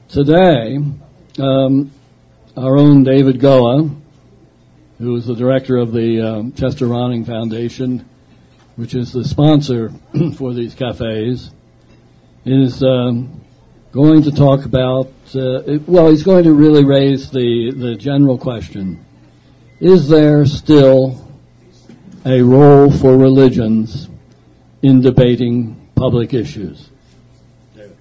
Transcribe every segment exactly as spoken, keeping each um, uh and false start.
Today, um, our own David Goa, who is the director of the um, Chester Ronning Foundation, which is the sponsor for these cafes, is um, going to talk about, uh, it, well, he's going to really raise the, the general question. Is there still a role for religions in debating public issues? David.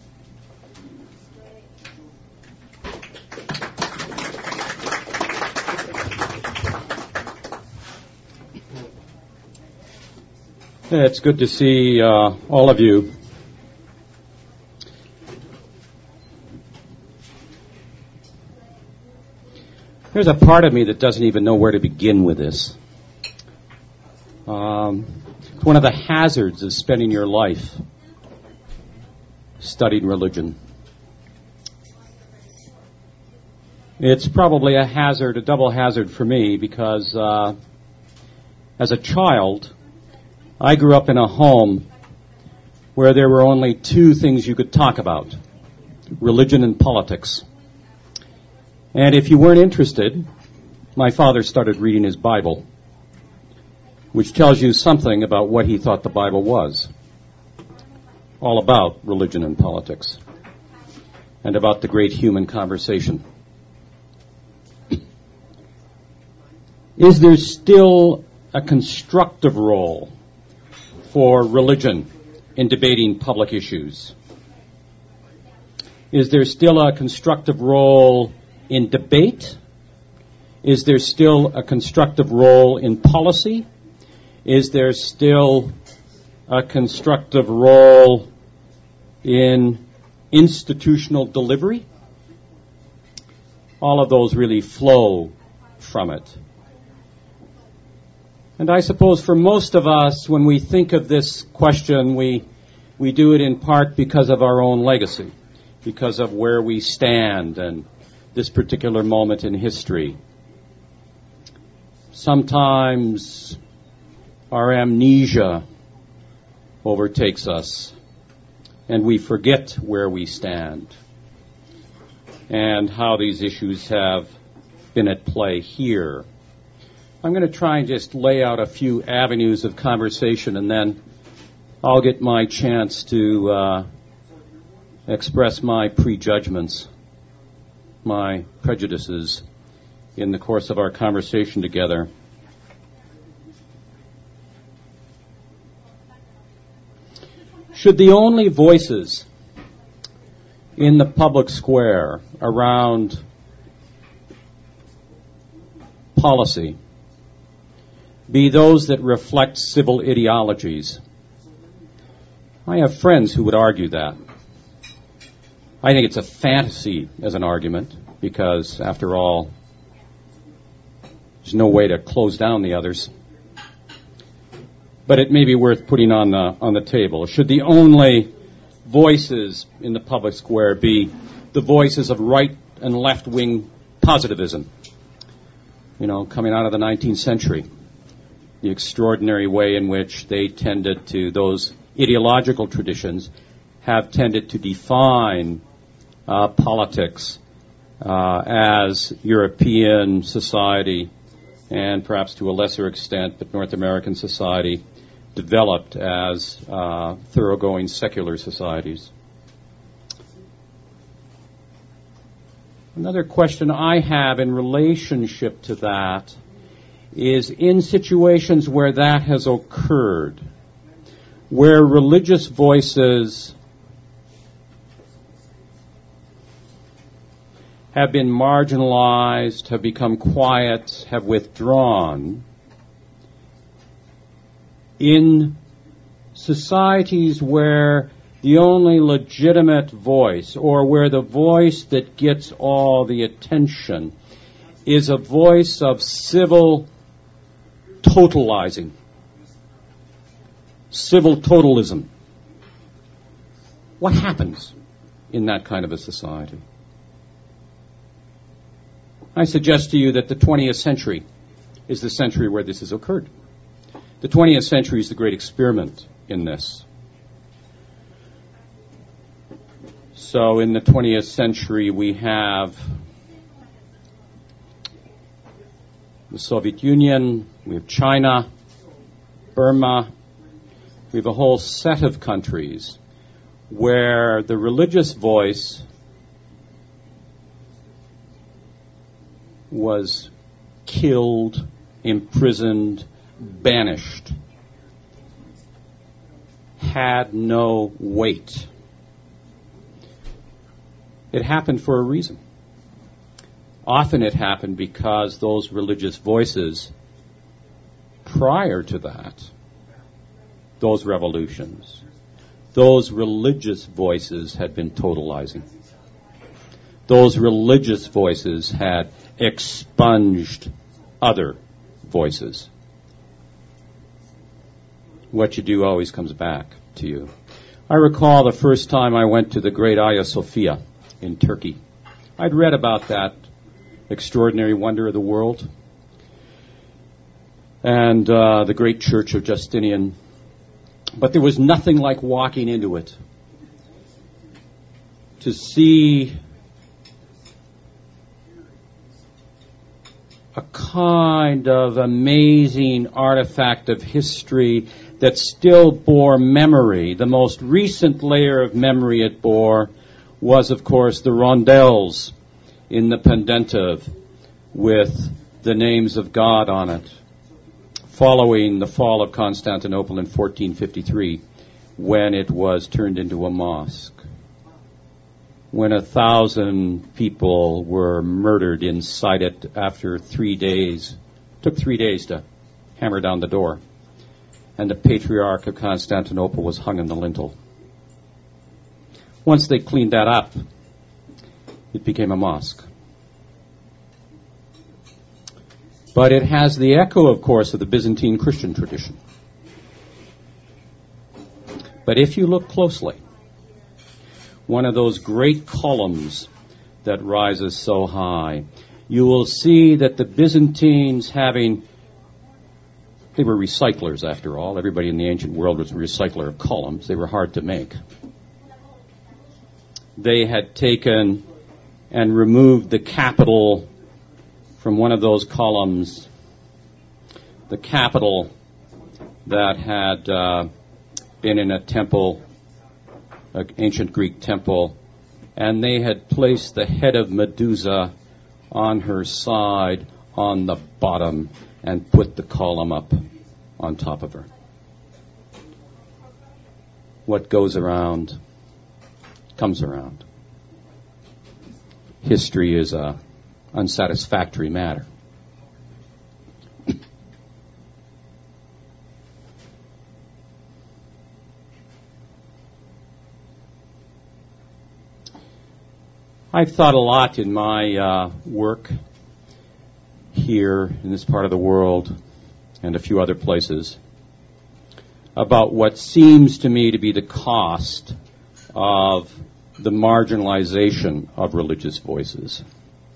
Yeah, it's good to see uh, all of you. There's a part of me that doesn't even know where to begin with this. Um, it's one of the hazards of spending your life studying religion. It's probably a hazard, a double hazard for me, because uh, as a child, I grew up in a home where there were only two things you could talk about: religion and politics. And if you weren't interested, my father started reading his Bible, which tells you something about what he thought the Bible was. All about religion and politics, and about the great human conversation. Is there still a constructive role for religion in debating public issues? Is there still a constructive role in debate? Is there still a constructive role in policy? Is there still a constructive role in institutional delivery? All of those really flow from it. And I suppose for most of us, when we think of this question, we we do it in part because of our own legacy, because of where we stand and this particular moment in history. Sometimes our amnesia overtakes us, and we forget where we stand and how these issues have been at play here. I'm going to try and just lay out a few avenues of conversation, and then I'll get my chance to uh, express my prejudgments, my prejudices in the course of our conversation together. Should the only voices in the public square around policy be those that reflect civil ideologies? I have friends who would argue that. I think it's a fantasy as an argument, because, after all, there's no way to close down the others. But it may be worth putting on the on the table. Should the only voices in the public square be the voices of right and left-wing positivism, you know, coming out of the nineteenth century, the extraordinary way in which they tended to, those ideological traditions have tended to define uh, politics uh, as European society, and perhaps to a lesser extent, but North American society, developed as uh, thoroughgoing secular societies. Another question I have in relationship to that is, in situations where that has occurred, where religious voices have been marginalized, have become quiet, have withdrawn, in societies where the only legitimate voice, or where the voice that gets all the attention, is a voice of civil totalizing, civil totalism, what happens in that kind of a society? I suggest to you that the twentieth century is the century where this has occurred. The twentieth century is the great experiment in this. So in the twentieth century, we have the Soviet Union, we have China, Burma. We have a whole set of countries where the religious voice was killed, imprisoned, banished, had no weight. It happened for a reason. Often it happened because those religious voices, prior to that, those revolutions, those religious voices had been totalizing. Those religious voices had expunged other voices. What you do always comes back to you. I recall the first time I went to the great Hagia Sophia in Turkey. I'd read about that extraordinary wonder of the world and uh, the great church of Justinian. But there was nothing like walking into it to see a kind of amazing artifact of history that still bore memory. The most recent layer of memory it bore was, of course, the rondelles in the pendentive with the names of God on it, following the fall of Constantinople in fourteen fifty-three, when it was turned into a mosque, when a thousand people were murdered inside it after three days. It took three days to hammer down the door. And the Patriarch of Constantinople was hung in the lintel. Once they cleaned that up, it became a mosque. But it has the echo, of course, of the Byzantine Christian tradition. But if you look closely, one of those great columns that rises so high, you will see that the Byzantines, having, they were recyclers after all. Everybody in the ancient world was a recycler of columns. They were hard to make. They had taken and removed the capital from one of those columns, the capital that had uh, been in a temple, an ancient Greek temple, and they had placed the head of Medusa on her side on the bottom and put the column up on top of her. What goes around comes around. History is a unsatisfactory matter. I've thought a lot in my uh, work here in this part of the world and a few other places about what seems to me to be the cost of the marginalization of religious voices.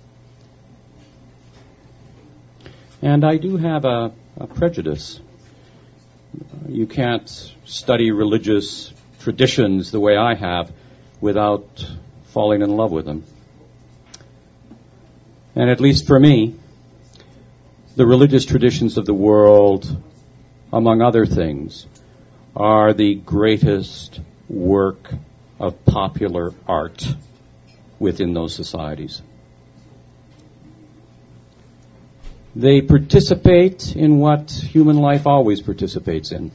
And I do have a, a prejudice. You can't study religious traditions the way I have without falling in love with them. And at least for me, the religious traditions of the world, among other things, are the greatest work of popular art within those societies. They participate in what human life always participates in.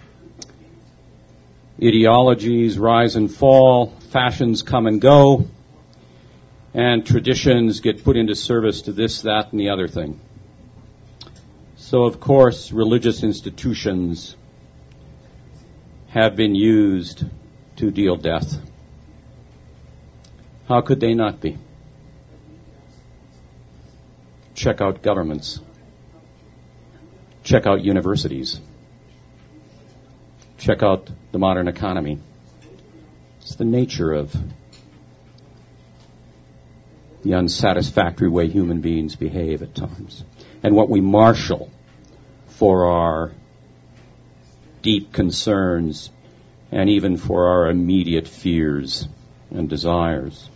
Ideologies rise and fall, fashions come and go, and traditions get put into service to this, that, and the other thing. So, of course, religious institutions have been used to deal death. How could they not be? Check out governments. Check out universities. Check out the modern economy. It's the nature of the unsatisfactory way human beings behave at times. And what we marshal for our deep concerns and even for our immediate fears and desires.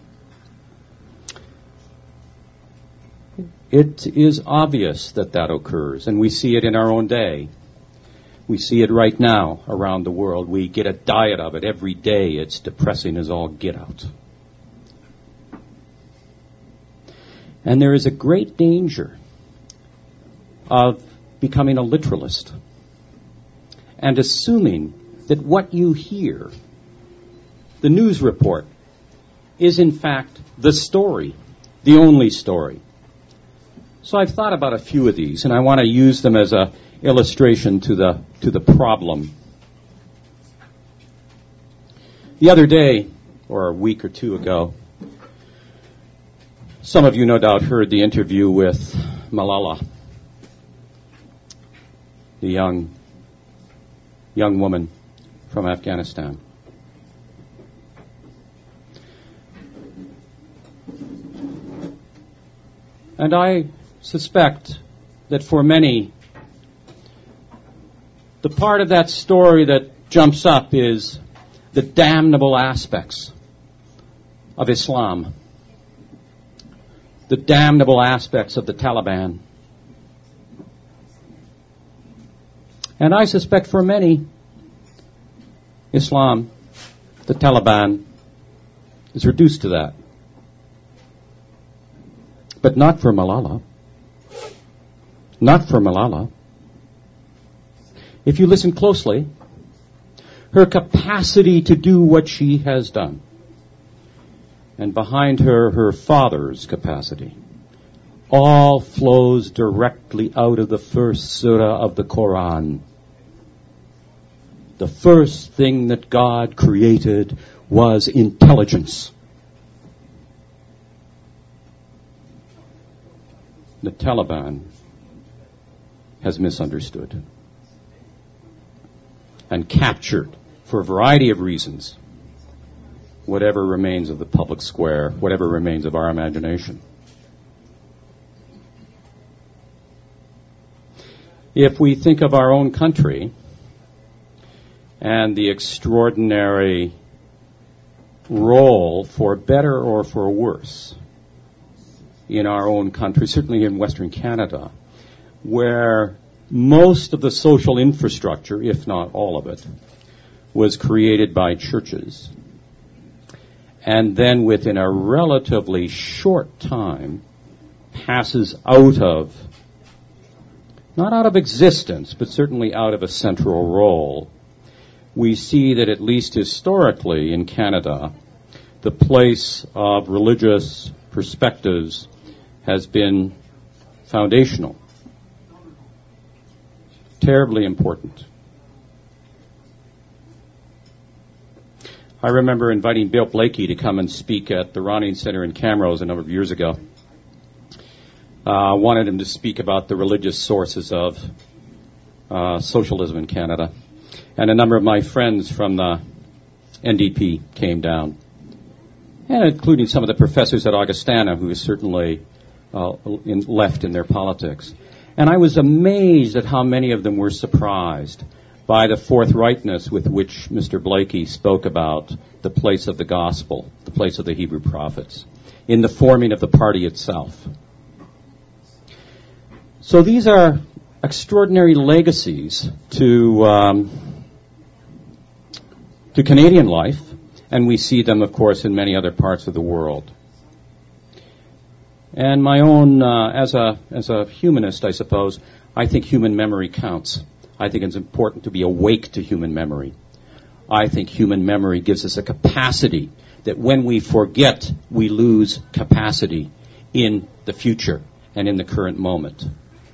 It is obvious that that occurs, and we see it in our own day. We see it right now around the world. We get a diet of it every day. It's depressing as all get out. And there is a great danger of becoming a literalist and assuming that what you hear, the news report, is in fact the story, the only story. So I've thought about a few of these, and I want to use them as a illustration to the to the problem. The other day, or a week or two ago, some of you no doubt heard the interview with Malala, the young young woman from Afghanistan. And I suspect that for many, the part of that story that jumps up is the damnable aspects of Islam, the damnable aspects of the Taliban. And I suspect for many, Islam, the Taliban, is reduced to that. But not for Malala. Not for Malala. If you listen closely, her capacity to do what she has done, and behind her, her father's capacity, all flows directly out of the first surah of the Quran. The first thing that God created was intelligence. The Taliban has misunderstood and captured, for a variety of reasons, whatever remains of the public square, whatever remains of our imagination. If we think of our own country and the extraordinary role, for better or for worse, in our own country, certainly in Western Canada, where most of the social infrastructure, if not all of it, was created by churches, and then within a relatively short time passes out of, not out of existence, but certainly out of a central role, we see that at least historically in Canada, the place of religious perspectives has been foundational, terribly important. I remember inviting Bill Blakey to come and speak at the Ronning Center in Camrose a number of years ago. I uh, wanted him to speak about the religious sources of uh, socialism in Canada. And a number of my friends from the N D P came down, and including some of the professors at Augustana, who is certainly uh, in, left in their politics. And I was amazed at how many of them were surprised by the forthrightness with which Mister Blakey spoke about the place of the gospel, the place of the Hebrew prophets, in the forming of the party itself. So these are extraordinary legacies to um, to Canadian life, and we see them, of course, in many other parts of the world. And my own, uh, as a as a humanist, I suppose, I think human memory counts. I think it's important to be awake to human memory. I think human memory gives us a capacity that when we forget, we lose capacity in the future and in the current moment.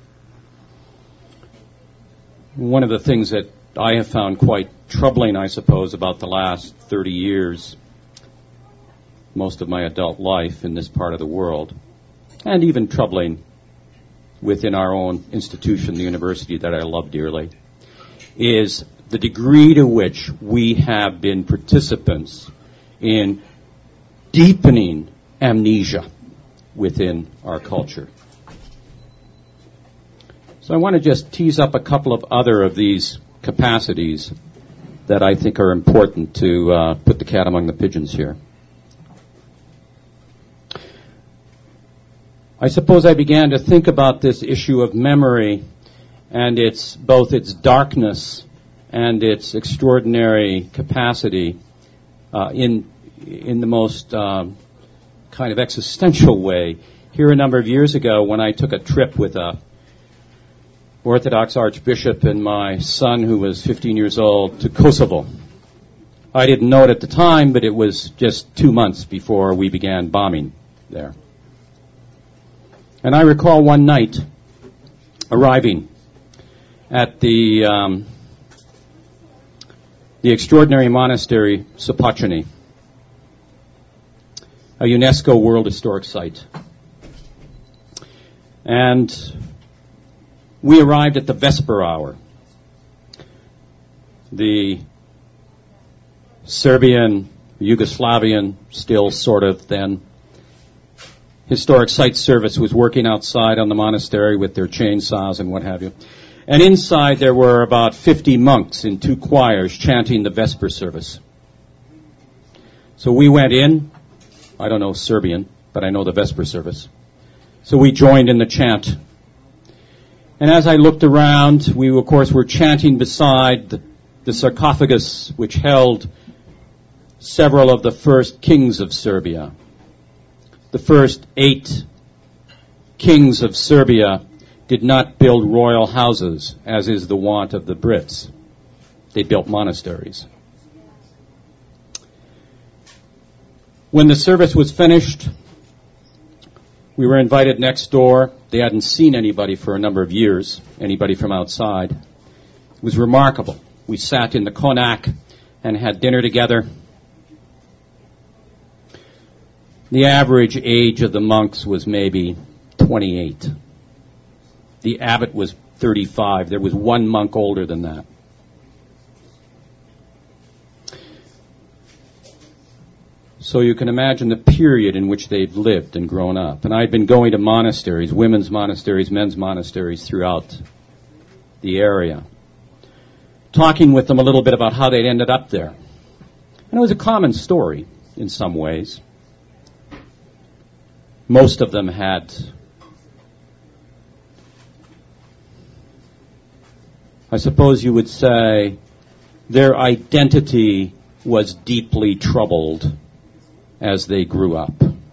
One of the things that I have found quite troubling, I suppose, about the last thirty years, most of my adult life in this part of the world, and even troubling within our own institution, the university that I love dearly, is the degree to which we have been participants in deepening amnesia within our culture. So I want to just tease up a couple of other of these capacities that I think are important to uh, put the cat among the pigeons here. I suppose I began to think about this issue of memory and its both its darkness and its extraordinary capacity uh, in in the most um, kind of existential way. Here a number of years ago when I took a trip with a Orthodox Archbishop and my son, who was fifteen years old, to Kosovo. I didn't know it at the time, but it was just two months before we began bombing there. And I recall one night arriving at the um, the extraordinary monastery Sopoćani, a UNESCO World Historic Site. And we arrived at the Vesper hour. The Serbian, Yugoslavian, still sort of then, Historic Site Service was working outside on the monastery with their chainsaws and what have you. And inside there were about fifty monks in two choirs chanting the Vesper service. So we went in. I don't know Serbian, but I know the Vesper service. So we joined in the chant. And as I looked around, we, of course, were chanting beside the, the sarcophagus which held several of the first kings of Serbia. The first eight kings of Serbia did not build royal houses, as is the wont of the Brits. They built monasteries. When the service was finished, we were invited next door. They hadn't seen anybody for a number of years, anybody from outside. It was remarkable. We sat in the konak and had dinner together. The average age of the monks was maybe twenty-eight. The abbot was thirty-five. There was one monk older than that. So you can imagine the period in which they've lived and grown up. And I'd been going to monasteries, women's monasteries, men's monasteries throughout the area, talking with them a little bit about how they'd ended up there. And it was a common story in some ways. Most of them had, I suppose you would say, their identity was deeply troubled as they grew up.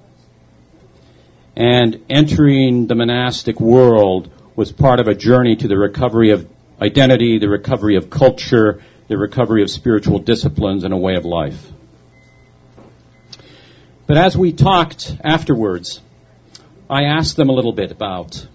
And entering the monastic world was part of a journey to the recovery of identity, the recovery of culture, the recovery of spiritual disciplines and a way of life. But as we talked afterwards, I asked them a little bit about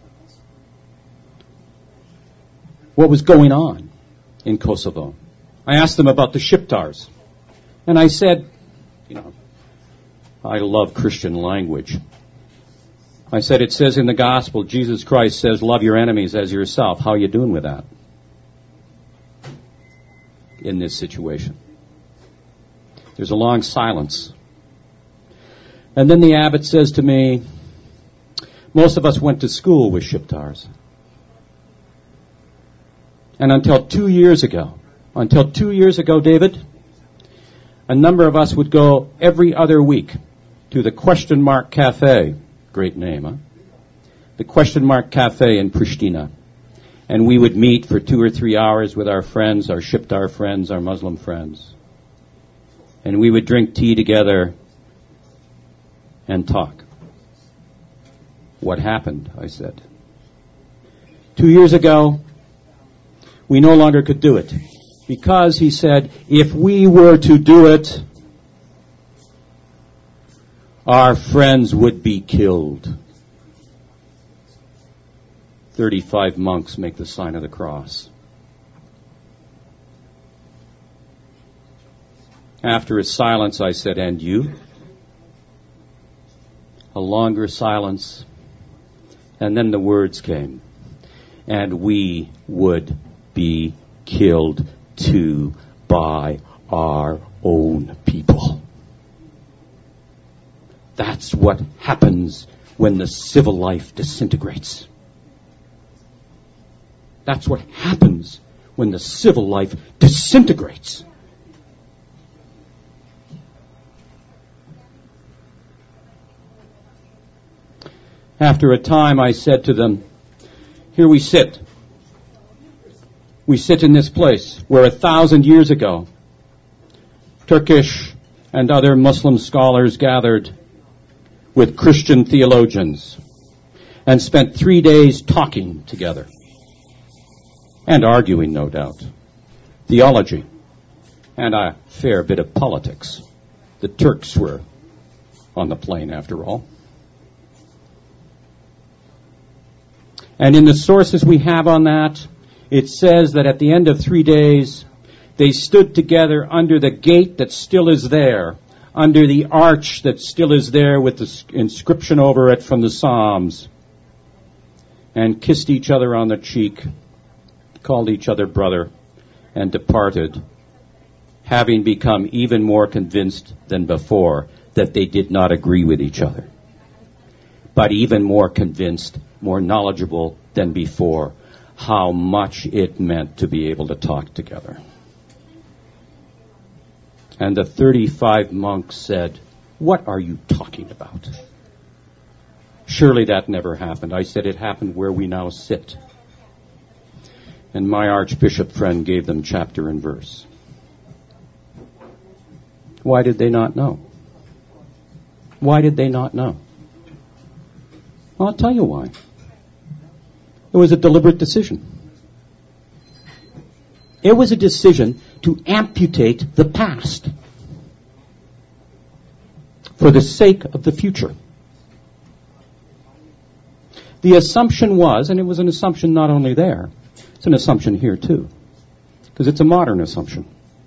what was going on in Kosovo. I asked them about the Shqiptars. And I said, you know, I love Christian language. I said, it says in the gospel, Jesus Christ says, love your enemies as yourself. How are you doing with that in this situation? There's a long silence. And then the abbot says to me, most of us went to school with Shqiptars. And until two years ago, until two years ago, David, a number of us would go every other week to the Question Mark Cafe. Great name, huh? The Question Mark Cafe in Pristina. And we would meet for two or three hours with our friends, our Shqiptar friends, our Muslim friends. And we would drink tea together and talk. What happened? I said. Two years ago, we no longer could do it. Because, he said, if we were to do it, our friends would be killed. Thirty-five monks make the sign of the cross. After a silence, I said, and you? A longer silence. And then the words came. And we would be killed too by our own people. That's what happens when the civil life disintegrates. That's what happens when the civil life disintegrates. After a time, I said to them, here we sit. We sit in this place where a thousand years ago, Turkish and other Muslim scholars gathered with Christian theologians and spent three days talking together and arguing, no doubt, theology and a fair bit of politics. The Turks were on the plane, after all. And in the sources we have on that, it says that at the end of three days, they stood together under the gate that still is there, under the arch that still is there with the inscription over it from the Psalms, and kissed each other on the cheek, called each other brother, and departed, having become even more convinced than before that they did not agree with each other, but even more convinced, more knowledgeable than before, how much it meant to be able to talk together. And the thirty-five monks said, what are you talking about? Surely that never happened. I said, it happened where we now sit. And my archbishop friend gave them chapter and verse. Why did they not know? Why did they not know? Well, I'll tell you why. It was a deliberate decision. It was a decision to amputate the past for the sake of the future. The assumption was, and it was an assumption not only there, it's an assumption here too, because it's a modern assumption.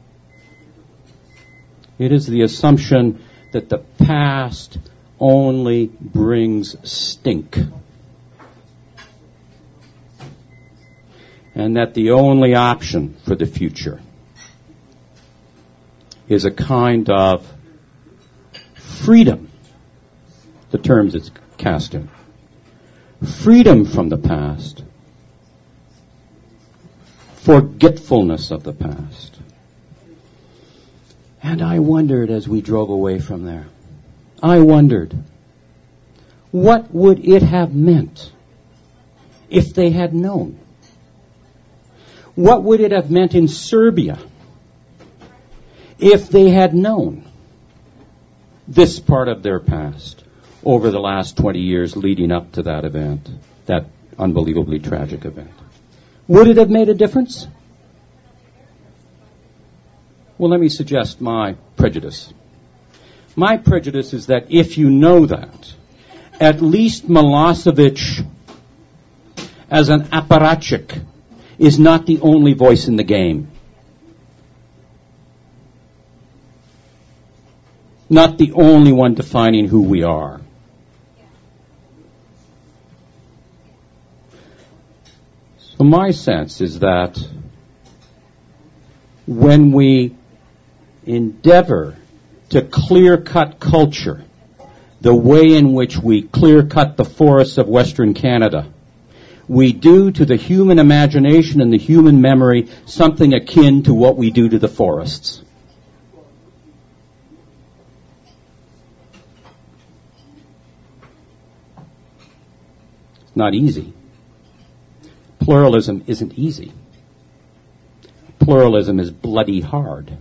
It is the assumption that the past only brings stink, and that the only option for the future is a kind of freedom, the terms it's cast in. Freedom from the past, forgetfulness of the past. And I wondered as we drove away from there, I wondered, what would it have meant if they had known? What would it have meant in Serbia if they had known this part of their past over the last twenty years leading up to that event, that unbelievably tragic event? Would it have made a difference? Well, let me suggest my prejudice. My prejudice is that if you know that, at least Milosevic, as an apparatchik, is not the only voice in the game. Not the only one defining who we are. So my sense is that when we endeavor to clear-cut culture the way in which we clear-cut the forests of Western Canada, we do to the human imagination and the human memory something akin to what we do to the forests. It's not easy. Pluralism isn't easy. Pluralism is bloody hard.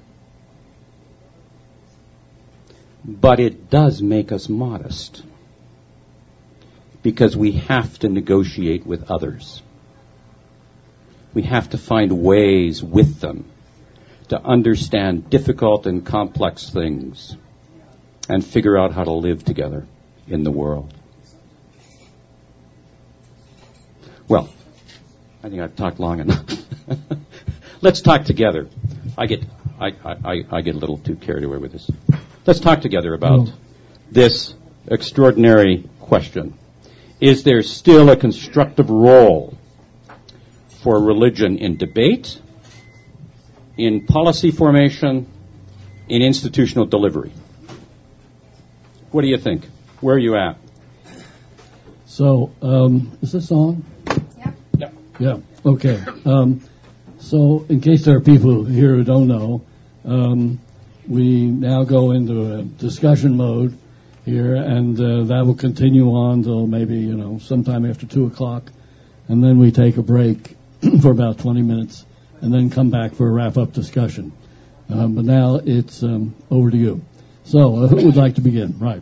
But it does make us modest, because we have to negotiate with others. We have to find ways with them to understand difficult and complex things and figure out how to live together in the world. Well, I think I've talked long enough. Let's talk together. I get I, I, I get a little too carried away with this. Let's talk together about oh. this extraordinary question. Is there still a constructive role for religion in debate, in policy formation, in institutional delivery? What do you think? Where are you at? So, um, is this on? Yeah. Yeah. Yeah. Okay. Um, so, in case there are people here who don't know, um, we now go into a discussion mode, here, and uh, that will continue on till maybe, you know, sometime after two o'clock, and then we take a break for about twenty minutes, and then come back for a wrap-up discussion. Um, but now it's um, over to you. So, uh, who would like to begin? Right.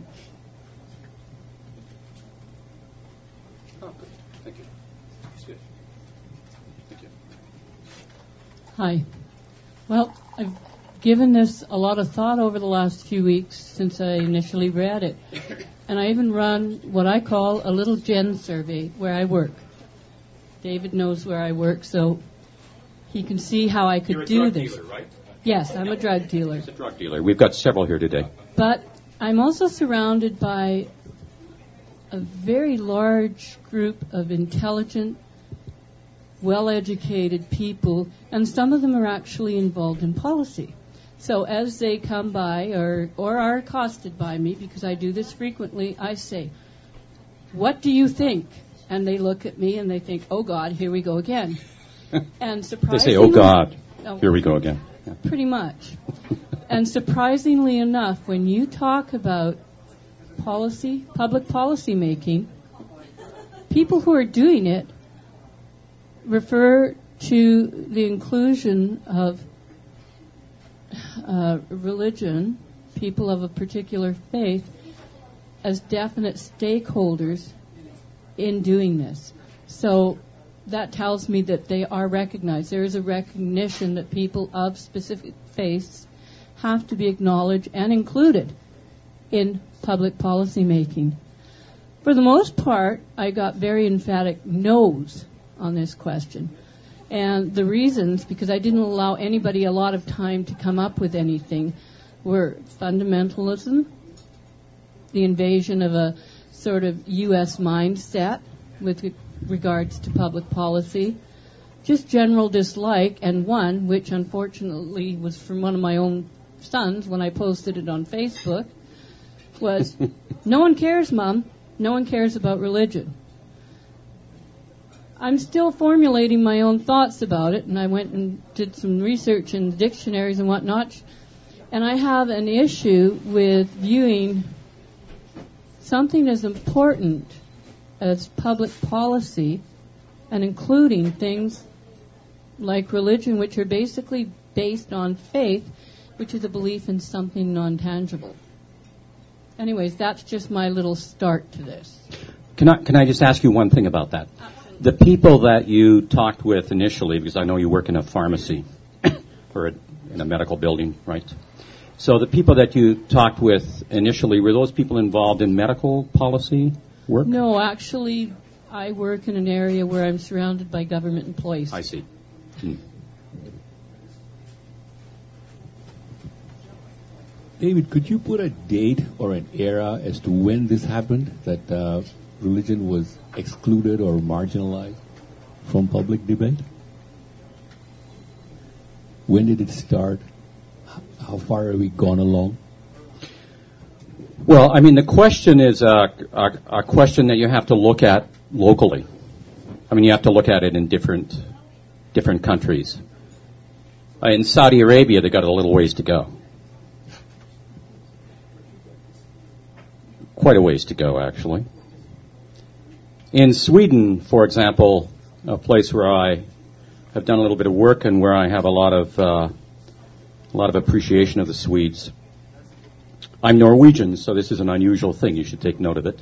Oh, good. Thank you. That's good. Thank you. Hi. Well, I've given this a lot of thought over the last few weeks since I initially read it. And I even run what I call a little gen survey where I work. David knows where I work, so he can see how I could You're a do drug this. dealer, right? Yes, I'm a drug dealer. He's a drug dealer. We've got several here today. But I'm also surrounded by a very large group of intelligent, well-educated people, and some of them are actually involved in policy. So as they come by or, or are accosted by me, because I do this frequently, I say, "What do you think?" And they look at me and they think, "Oh, God, here we go again." And They surprisingly, say, "Oh God, Oh. here we go again." Yeah. Pretty much. And surprisingly enough, when you talk about policy, public policy making, people who are doing it refer to the inclusion of uh, religion, people of a particular faith, as definite stakeholders in doing this. So that tells me that they are recognized. There is a recognition that people of specific faiths have to be acknowledged and included in public policy making. For the most part, I got very emphatic no's on this question. And the reasons, because I didn't allow anybody a lot of time to come up with anything, were fundamentalism, the invasion of a sort of U S mindset with regards to public policy, just general dislike, and one, which unfortunately was from one of my own sons when I posted it on Facebook, was, "No one cares, Mom. No one cares about religion." I'm still formulating my own thoughts about it, and I went and did some research in dictionaries and whatnot, and I have an issue with viewing something as important as public policy and including things like religion, which are basically based on faith, which is a belief in something non-tangible. Anyways, that's just my little start to this. Can I can I just ask you one thing about that? The people that you talked with initially, because I know you work in a pharmacy or in a medical building, right? So the people that you talked with initially, were those people involved in medical policy work? No, actually, I work in an area where I'm surrounded by government employees. I see. Hmm. David, could you put a date or an era as to when this happened, that uh, religion was excluded or marginalized from public debate? When did it start? How far have we gone along? Well, I mean, the question is a, a, a question that you have to look at locally. I mean, you have to look at it in different different countries. Uh, in Saudi Arabia, they got a little ways to go. Quite a ways to go, actually. In Sweden, for example, a place where I have done a little bit of work and where I have a lot of uh, a lot of appreciation of the Swedes. I'm Norwegian, so this is an unusual thing. You should take note of it.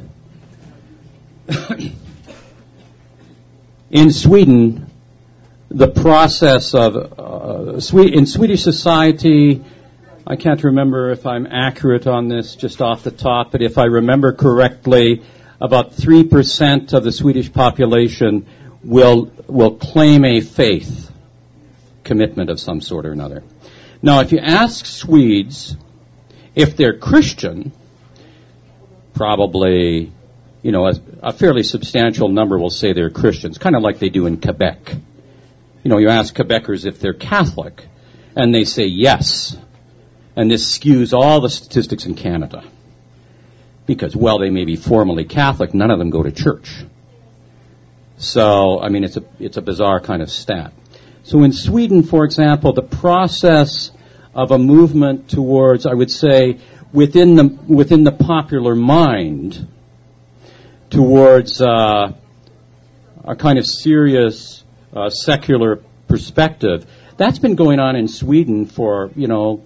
In Sweden, the process of uh, Swe- in Swedish society, I can't remember if I'm accurate on this just off the top, but if I remember correctly, about three percent of the Swedish population will will claim a faith commitment of some sort or another. Now, if you ask Swedes if they're Christian, probably, you know, a, a fairly substantial number will say they're Christians, kind of like they do in Quebec. You know, you ask Quebecers if they're Catholic, and they say yes. And this skews all the statistics in Canada. Because, well, they may be formally Catholic, none of them go to church. So, I mean, it's a it's a bizarre kind of stat. So in Sweden, for example, the process of a movement towards, I would say, within the within the popular mind towards uh, a kind of serious uh, secular perspective. That's been going on in Sweden for, you know,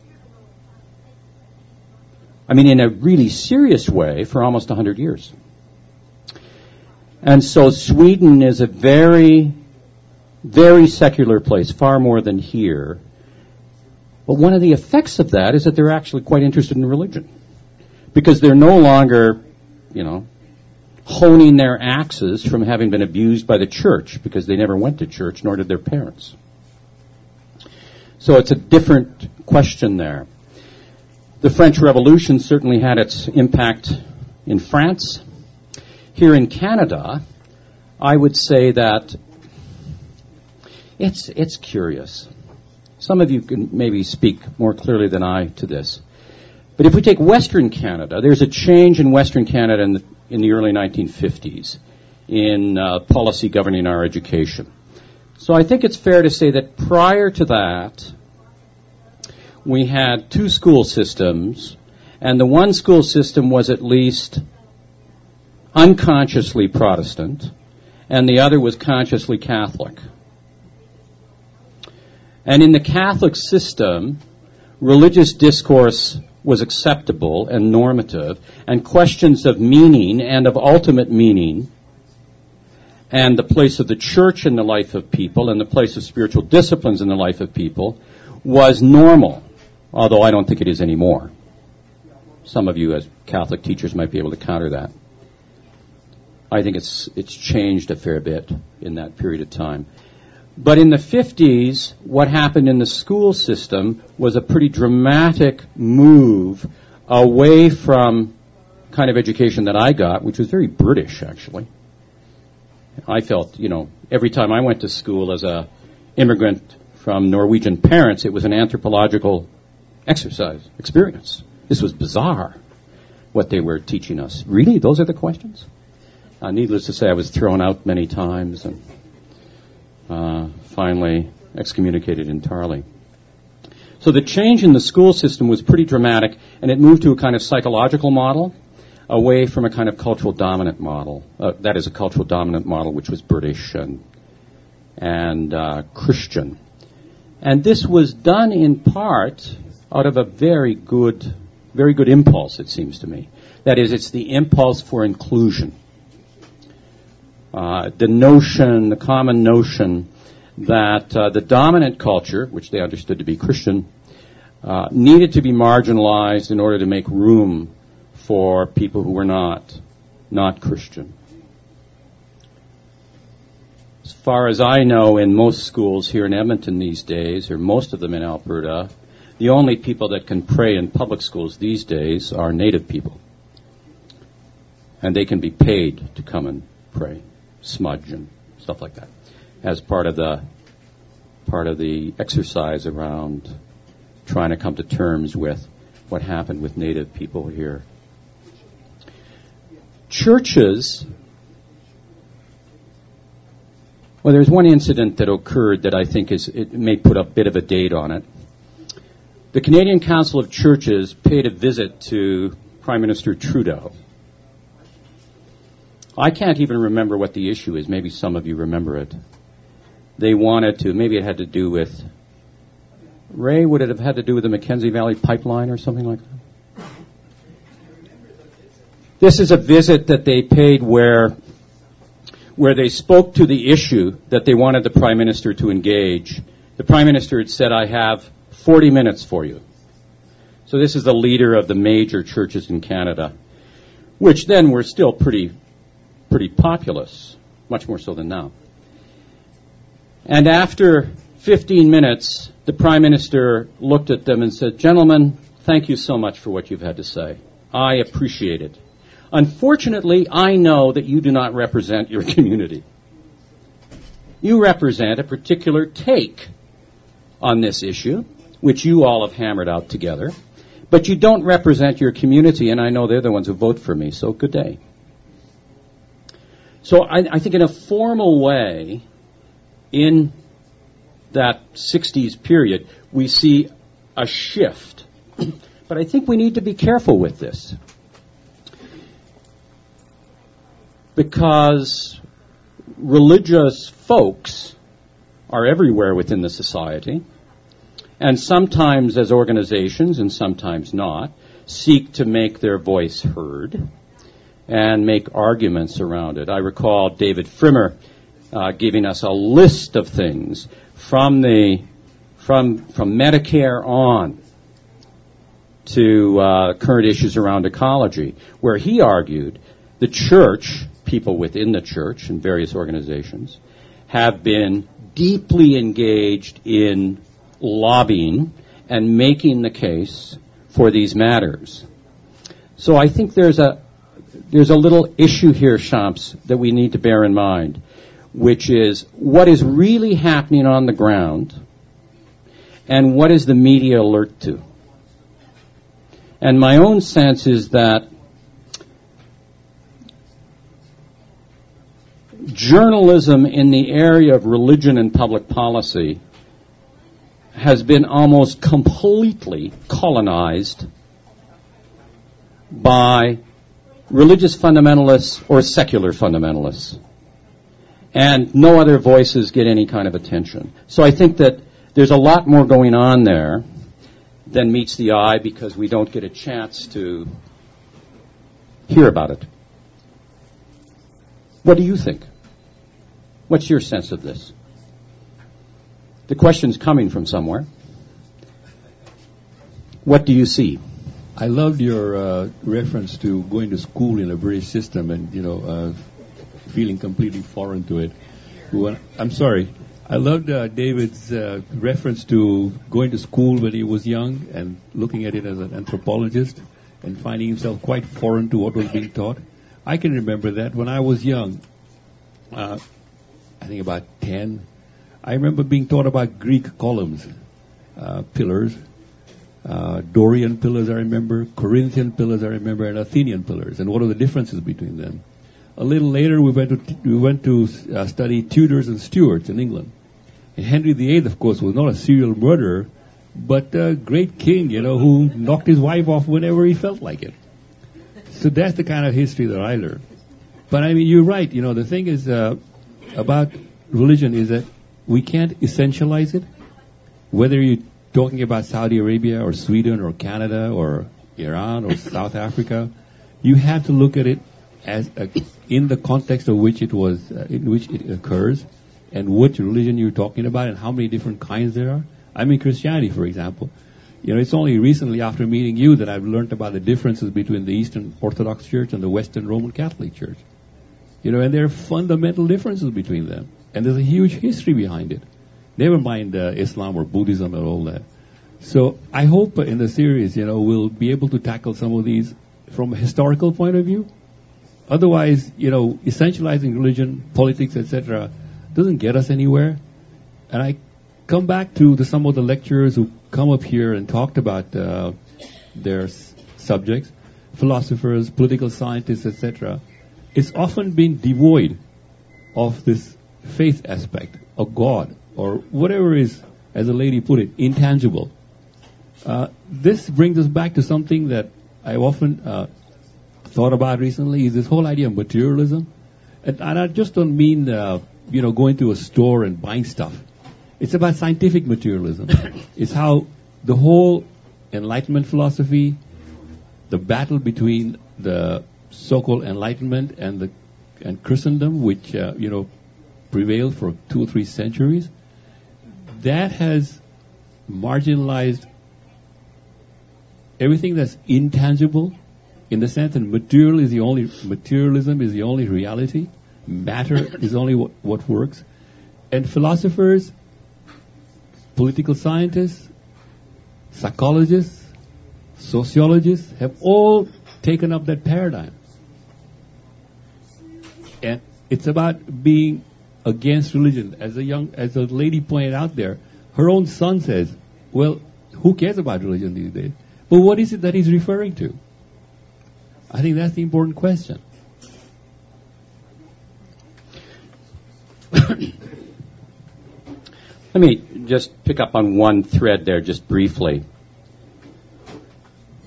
I mean, in a really serious way for almost one hundred years. And so Sweden is a very, very secular place, far more than here. But one of the effects of that is that they're actually quite interested in religion. Because they're no longer, you know, honing their axes from having been abused by the church, because they never went to church, nor did their parents. So it's a different question there. The French Revolution certainly had its impact in France. Here in Canada, I would say that it's it's curious. Some of you can maybe speak more clearly than I to this. But if we take Western Canada, there's a change in Western Canada in the, in the early nineteen fifties in uh, policy governing our education. So I think it's fair to say that prior to that, we had two school systems, and the one school system was at least unconsciously Protestant, and the other was consciously Catholic. And in the Catholic system, religious discourse was acceptable and normative, and questions of meaning and of ultimate meaning, and the place of the church in the life of people, and the place of spiritual disciplines in the life of people, was normal, although I don't think it is anymore. Some of you as Catholic teachers might be able to counter that. I think it's it's changed a fair bit in that period of time. But in the fifties, what happened in the school system was a pretty dramatic move away from kind of education that I got, which was very British, actually. I felt, you know, every time I went to school as a immigrant from Norwegian parents, it was an anthropological exercise, experience. This was bizarre, what they were teaching us. Really? Those are the questions? Uh, needless to say, I was thrown out many times and uh, finally excommunicated entirely. So the change in the school system was pretty dramatic, and it moved to a kind of psychological model away from a kind of cultural dominant model. Uh, that is a cultural dominant model which was British and, and uh, Christian. And this was done in part out of a very good, very good impulse, it seems to me. That is, it's the impulse for inclusion. Uh, the notion, the common notion that uh, the dominant culture, which they understood to be Christian, uh, needed to be marginalized in order to make room for people who were not, not Christian. As far as I know, in most schools here in Edmonton these days, or most of them in Alberta, the only people that can pray in public schools these days are Native people. And they can be paid to come and pray, smudge and stuff like that, as part of the part of the exercise around trying to come to terms with what happened with Native people here. Churches, well, there's one incident that occurred that I think is, it may put a bit of a date on it. The Canadian Council of Churches paid a visit to Prime Minister Trudeau. I can't even remember what the issue is. Maybe some of you remember it. They wanted to, maybe it had to do with, Ray, would it have had to do with the Mackenzie Valley Pipeline or something like that? This is a visit that they paid where, where they spoke to the issue that they wanted the Prime Minister to engage. The Prime Minister had said, I have forty minutes for you. So this is the leader of the major churches in Canada, which then were still pretty pretty populous, much more so than now. And after fifteen minutes, the Prime Minister looked at them and said, gentlemen, thank you so much for what you've had to say. I appreciate it. Unfortunately, I know that you do not represent your community. You represent a particular take on this issue, which you all have hammered out together, but you don't represent your community, and I know they're the ones who vote for me, so good day. So I, I think in a formal way, in that sixties period, we see a shift But I think we need to be careful with this. Because religious folks are everywhere within the society, and sometimes as organizations, and sometimes not, seek to make their voice heard and make arguments around it. I recall David Frimmer uh, giving us a list of things from the from from Medicare on to uh, current issues around ecology, where he argued the church, people within the church and various organizations, have been deeply engaged in lobbying and making the case for these matters. So I think there's a there's a little issue here, Shamps, that we need to bear in mind, which is what is really happening on the ground and what is the media alert to. And my own sense is that journalism in the area of religion and public policy has been almost completely colonized by religious fundamentalists or secular fundamentalists. And no other voices get any kind of attention. So I think that there's a lot more going on there than meets the eye because we don't get a chance to hear about it. What do you think? What's your sense of this? The question's coming from somewhere. What do you see? I loved your uh, reference to going to school in a British system and, you know, uh, feeling completely foreign to it. When, I'm sorry. I loved uh, David's uh, reference to going to school when he was young and looking at it as an anthropologist and finding himself quite foreign to what was being taught. I can remember that when I was young, uh, I think about ten, I remember being taught about Greek columns, uh, pillars, uh, Dorian pillars I remember, Corinthian pillars I remember, and Athenian pillars, and what are the differences between them. A little later, we went to, t- we went to uh, study Tudors and Stuarts in England. And Henry the Eighth, of course, was not a serial murderer, but a great king, you know, who knocked his wife off whenever he felt like it. So that's the kind of history that I learned. But I mean, you're right. You know, the thing is uh, about religion is that we can't essentialize it. Whether you're talking about Saudi Arabia or Sweden or Canada or Iran or South Africa, you have to look at it as a, in the context of which it was, uh, in which it occurs, and which religion you're talking about, and how many different kinds there are. I mean, Christianity, for example. You know, it's only recently after meeting you that I've learned about the differences between the Eastern Orthodox Church and the Western Roman Catholic Church. You know, and there are fundamental differences between them. And there's a huge history behind it. Never mind uh, Islam or Buddhism and all that. So I hope uh, in the series, you know, we'll be able to tackle some of these from a historical point of view. Otherwise, you know, essentializing religion, politics, et cetera, doesn't get us anywhere. And I come back to the, some of the lecturers who come up here and talked about uh, their s- subjects, philosophers, political scientists, et cetera. It's often been devoid of this faith aspect of God or whatever is, as a lady put it, intangible. Uh, this brings us back to something that I've often uh, thought about recently, is this whole idea of materialism. And, and I just don't mean, uh, you know, going to a store and buying stuff. It's about scientific materialism. It's how the whole Enlightenment philosophy, the battle between the so-called Enlightenment and the and Christendom, which uh, you know prevailed for two or three centuries, that has marginalized everything that's intangible, in the sense that material is the only materialism is the only reality, matter is only what, what works, and philosophers, political scientists, psychologists, sociologists have all taken up that paradigm. And it's about being against religion. As a young, as a lady pointed out there, her own son says, well, who cares about religion these days? But what is it that he's referring to? I think that's the important question. Let me just pick up on one thread there just briefly.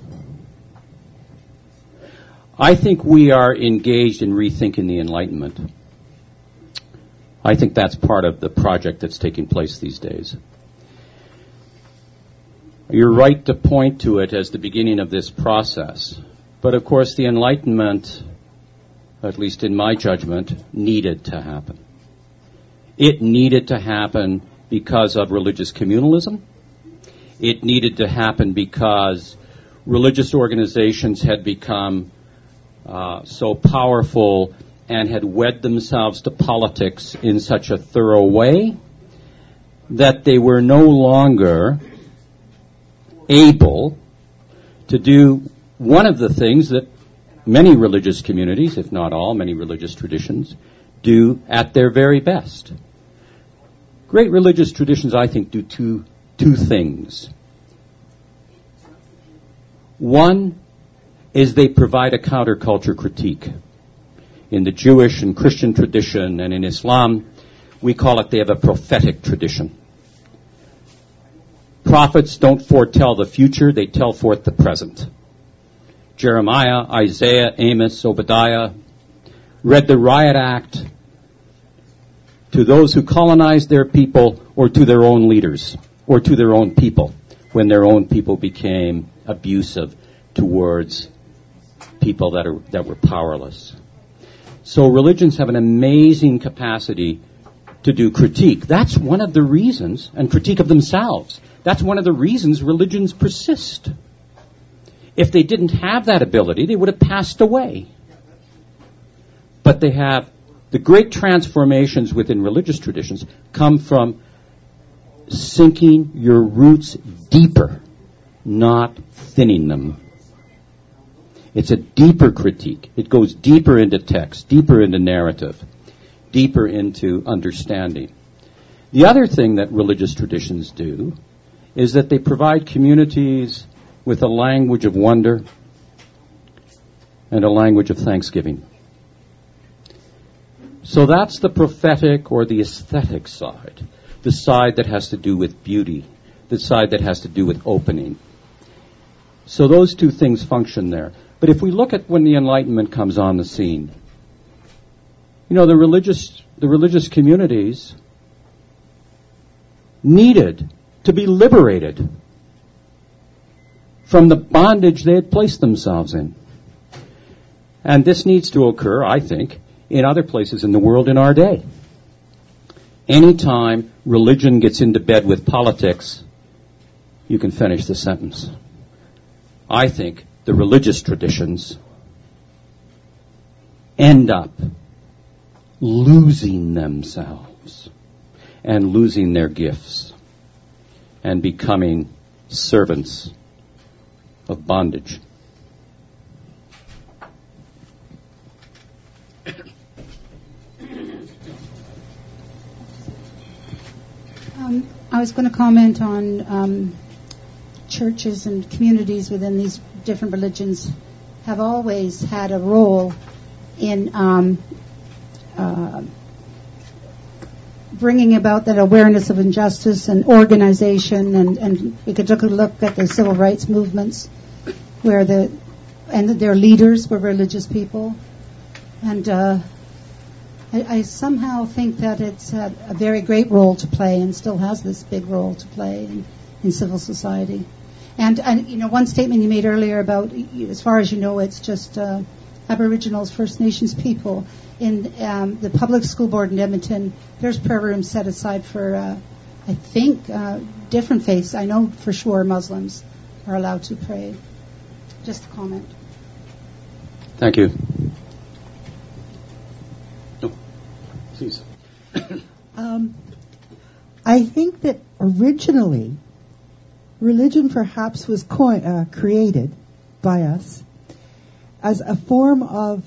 I think we are engaged in rethinking the Enlightenment. I think that's part of the project that's taking place these days. You're right to point to it as the beginning of this process. But of course, the Enlightenment, at least in my judgment, needed to happen. It needed to happen because of religious communalism. It needed to happen because religious organizations had become uh, so powerful and had wed themselves to politics in such a thorough way that they were no longer able to do one of the things that many religious communities, if not all, many religious traditions, do at their very best. Great religious traditions, I think, do two, two things. One is they provide a counterculture critique. In the Jewish and Christian tradition and in Islam, we call it they have a prophetic tradition. Prophets don't foretell the future, they tell forth the present. Jeremiah, Isaiah, Amos, Obadiah read the Riot Act to those who colonized their people or to their own leaders or to their own people when their own people became abusive towards people that are that were powerless. So religions have an amazing capacity to do critique. That's one of the reasons, and critique of themselves. That's one of the reasons religions persist. If they didn't have that ability, they would have passed away. But they have, the great transformations within religious traditions come from sinking your roots deeper, not thinning them. It's a deeper critique. It goes deeper into text, deeper into narrative, deeper into understanding. The other thing that religious traditions do is that they provide communities with a language of wonder and a language of thanksgiving. So that's the prophetic or the aesthetic side, the side that has to do with beauty, the side that has to do with opening. So those two things function there. But if we look at when the Enlightenment comes on the scene, you know, the religious, the religious communities needed to be liberated from the bondage they had placed themselves in. And this needs to occur, I think, in other places in the world in our day. Anytime religion gets into bed with politics, you can finish the sentence. I think the religious traditions end up losing themselves and losing their gifts and becoming servants of bondage. Um, I was going to comment on um, churches and communities within these different religions have always had a role in um, uh, bringing about that awareness of injustice and organization, and, and we could look, look at the civil rights movements where the and their leaders were religious people, and uh, I, I somehow think that it's had a very great role to play and still has this big role to play in, in civil society. And, and, you know, one statement you made earlier about, as far as you know, it's just uh, Aboriginals, First Nations people. In um, the public school board in Edmonton, there's prayer rooms set aside for, uh, I think, uh, different faiths. I know for sure Muslims are allowed to pray. Just a comment. Thank you. No, please. um, I think that originally religion perhaps was coin, uh, created by us as a form of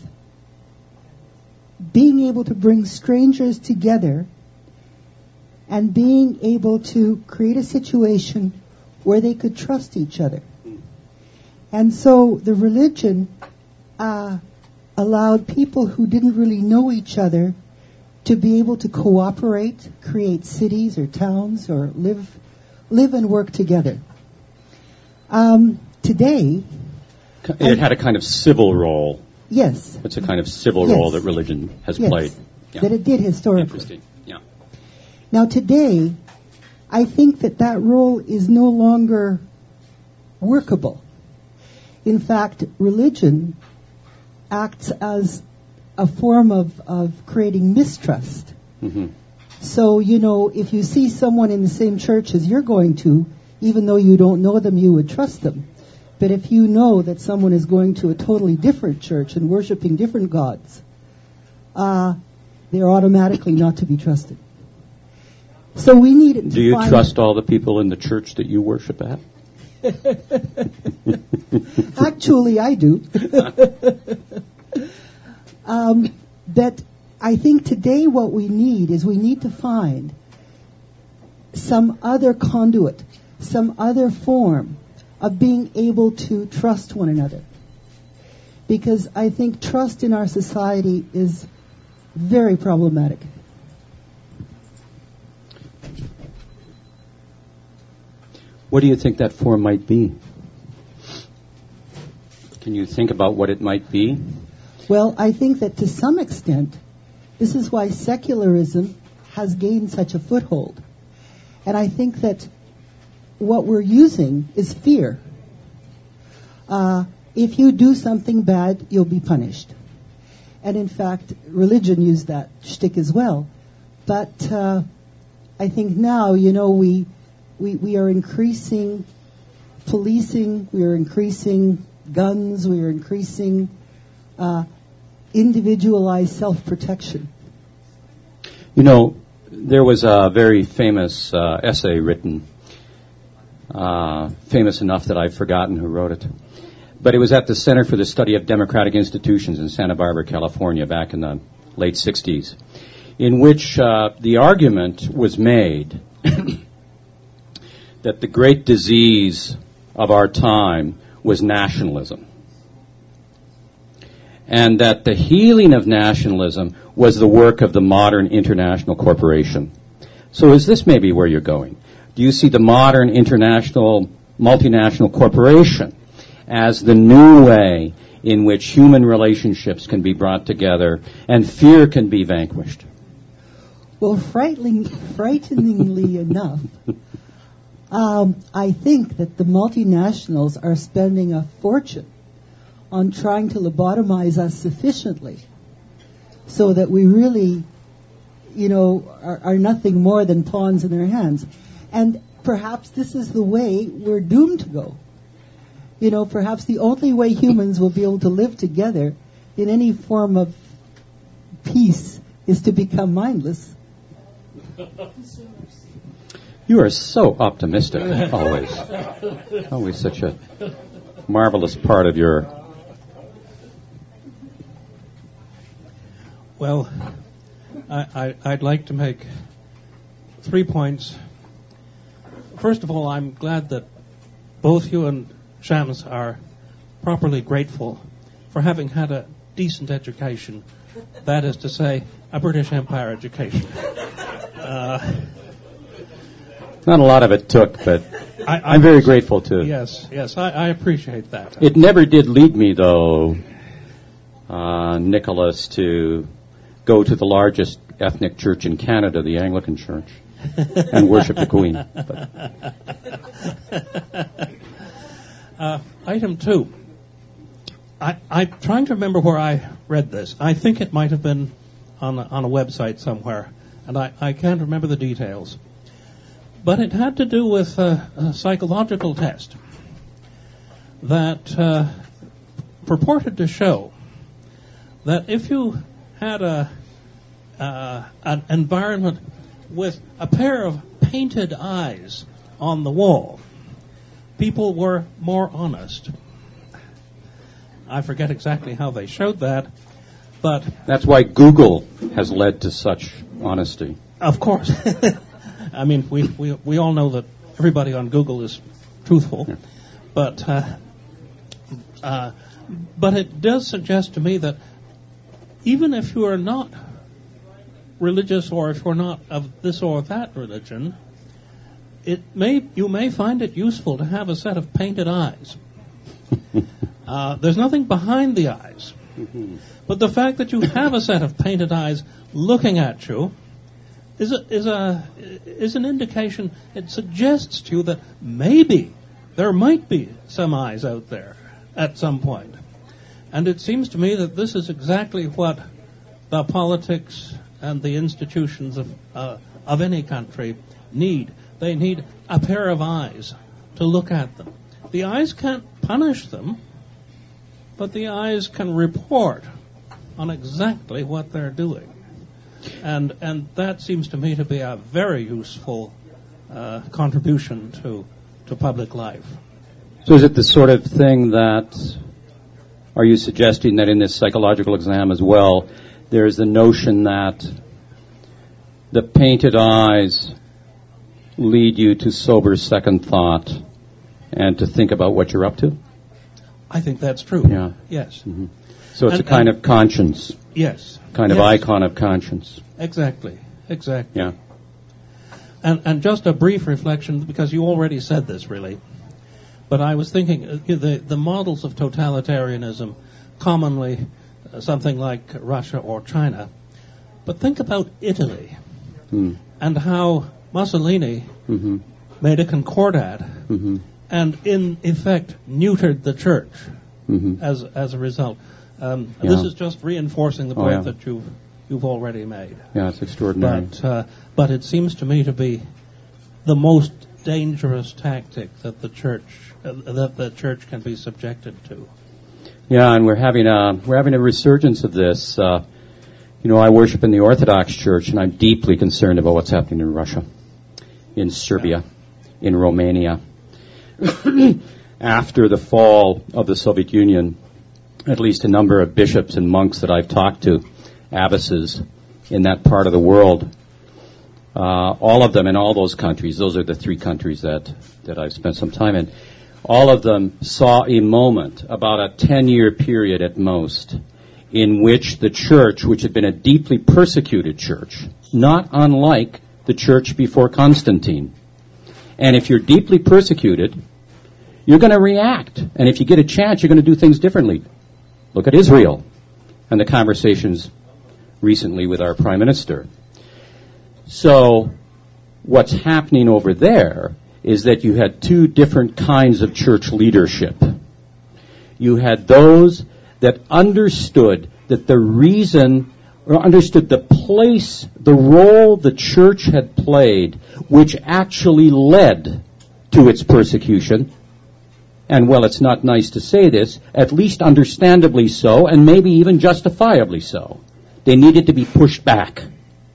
being able to bring strangers together and being able to create a situation where they could trust each other. And so the religion uh, allowed people who didn't really know each other to be able to cooperate, create cities or towns, or live live and work together. Um, today... It had a kind of civil role. Yes. It's a kind of civil Yes. role that religion has Yes. played. Yeah. That it did historically. Interesting. Yeah. Now today, I think that that role is no longer workable. In fact, religion acts as a form of, of creating mistrust. Mm-hmm. So, you know, if you see someone in the same church as you're going to, even though you don't know them, you would trust them. But if you know that someone is going to a totally different church and worshiping different gods, uh, they're automatically not to be trusted. So we need to Do you find trust all the people in the church that you worship at? Actually, I do. um, that I think today what we need is we need to find some other conduit, some other form of being able to trust one another. Because I think trust in our society is very problematic. What do you think that form might be? Can you think about what it might be? Well, I think that to some extent, this is why secularism has gained such a foothold. And I think that what we're using is fear. Uh, if you do something bad, you'll be punished. And in fact, religion used that shtick as well. But uh, I think now, you know, we, we we are increasing policing, we are increasing guns, we are increasing uh, individualized self-protection. You know, there was a very famous uh, essay written, uh, famous enough that I've forgotten who wrote it. But it was at the Center for the Study of Democratic Institutions in Santa Barbara, California, back in the late sixties, in which uh, the argument was made that the great disease of our time was nationalism, and that the healing of nationalism was the work of the modern international corporation. So is this maybe where you're going? Do you see the modern international, multinational corporation as the new way in which human relationships can be brought together and fear can be vanquished? Well, frightening, frighteningly enough, um, I think that the multinationals are spending a fortune on trying to lobotomize us sufficiently so that we really, you know, are, are nothing more than pawns in their hands. And perhaps this is the way we're doomed to go. You know, perhaps the only way humans will be able to live together in any form of peace is to become mindless. You are so optimistic, always. Always such a marvelous part of your... Well, I, I, I'd like to make three points. First of all, I'm glad that both you and Shams are properly grateful for having had a decent education. That is to say, a British Empire education. Uh, Not a lot of it took, but I, I, I'm very grateful too. Yes, yes, I, I appreciate that. It never did lead me, though, uh, Nicholas, to go to the largest ethnic church in Canada, the Anglican Church, and worship the Queen. But. Uh, item two. I, I'm trying to remember where I read this. I think it might have been on a, on a website somewhere, and I, I can't remember the details. But it had to do with a, a psychological test that uh, purported to show that if you had a uh, an environment with a pair of painted eyes on the wall, people were more honest. I forget exactly how they showed that, but... That's why Google has led to such honesty. Of course. I mean, we, we we all know that everybody on Google is truthful, yeah. but uh, uh, but it does suggest to me that even if you are not religious or if you're not of this or that religion, it may you may find it useful to have a set of painted eyes. uh, there's nothing behind the eyes. Mm-hmm. But the fact that you have a set of painted eyes looking at you is a, is a is an indication. It suggests to you that maybe there might be some eyes out there at some point. And it seems to me that this is exactly what the politics and the institutions of uh, of any country need. They need a pair of eyes to look at them. The eyes can't punish them, but the eyes can report on exactly what they're doing. And and that seems to me to be a very useful uh, contribution to to public life. So is it the sort of thing that, are you suggesting that in this psychological exam as well, there's the notion that the painted eyes lead you to sober second thought and to think about what you're up to? I think that's true. Yeah. Yes. Mm-hmm. So it's And- a kind and- of conscience, Yes. kind of Yes. icon of conscience. Exactly. Exactly. Yeah. And and just a brief reflection, because you already said this, really. But I was thinking, uh, the the models of totalitarianism, commonly uh, something like Russia or China. But think about Italy Mm. and how Mussolini Mm-hmm. made a concordat Mm-hmm. and, in effect, neutered the church Mm-hmm. as as a result. Um, Yeah. This is just reinforcing the Oh, point yeah. that you've you've already made. Yeah, it's extraordinary. But uh, but it seems to me to be the most dangerous tactic that the church uh, that the church can be subjected to. Yeah, and we're having a we're having a resurgence of this. Uh, you know, I worship in the Orthodox Church, and I'm deeply concerned about what's happening in Russia, in Serbia, in Romania. After the fall of the Soviet Union, at least a number of bishops and monks that I've talked to, abbesses in that part of the world, uh, all of them in all those countries, those are the three countries that, that I've spent some time in, all of them saw a moment, about a ten-year period at most, in which the church, which had been a deeply persecuted church, not unlike the church before Constantine. And if you're deeply persecuted, you're going to react. And if you get a chance, you're going to do things differently. Look at Israel and the conversations recently with our Prime Minister. So what's happening over there is that you had two different kinds of church leadership. You had those that understood that the reason, or understood the place, the role the church had played, which actually led to its persecution. And well, it's not nice to say this, at least understandably so, and maybe even justifiably so. They needed to be pushed back.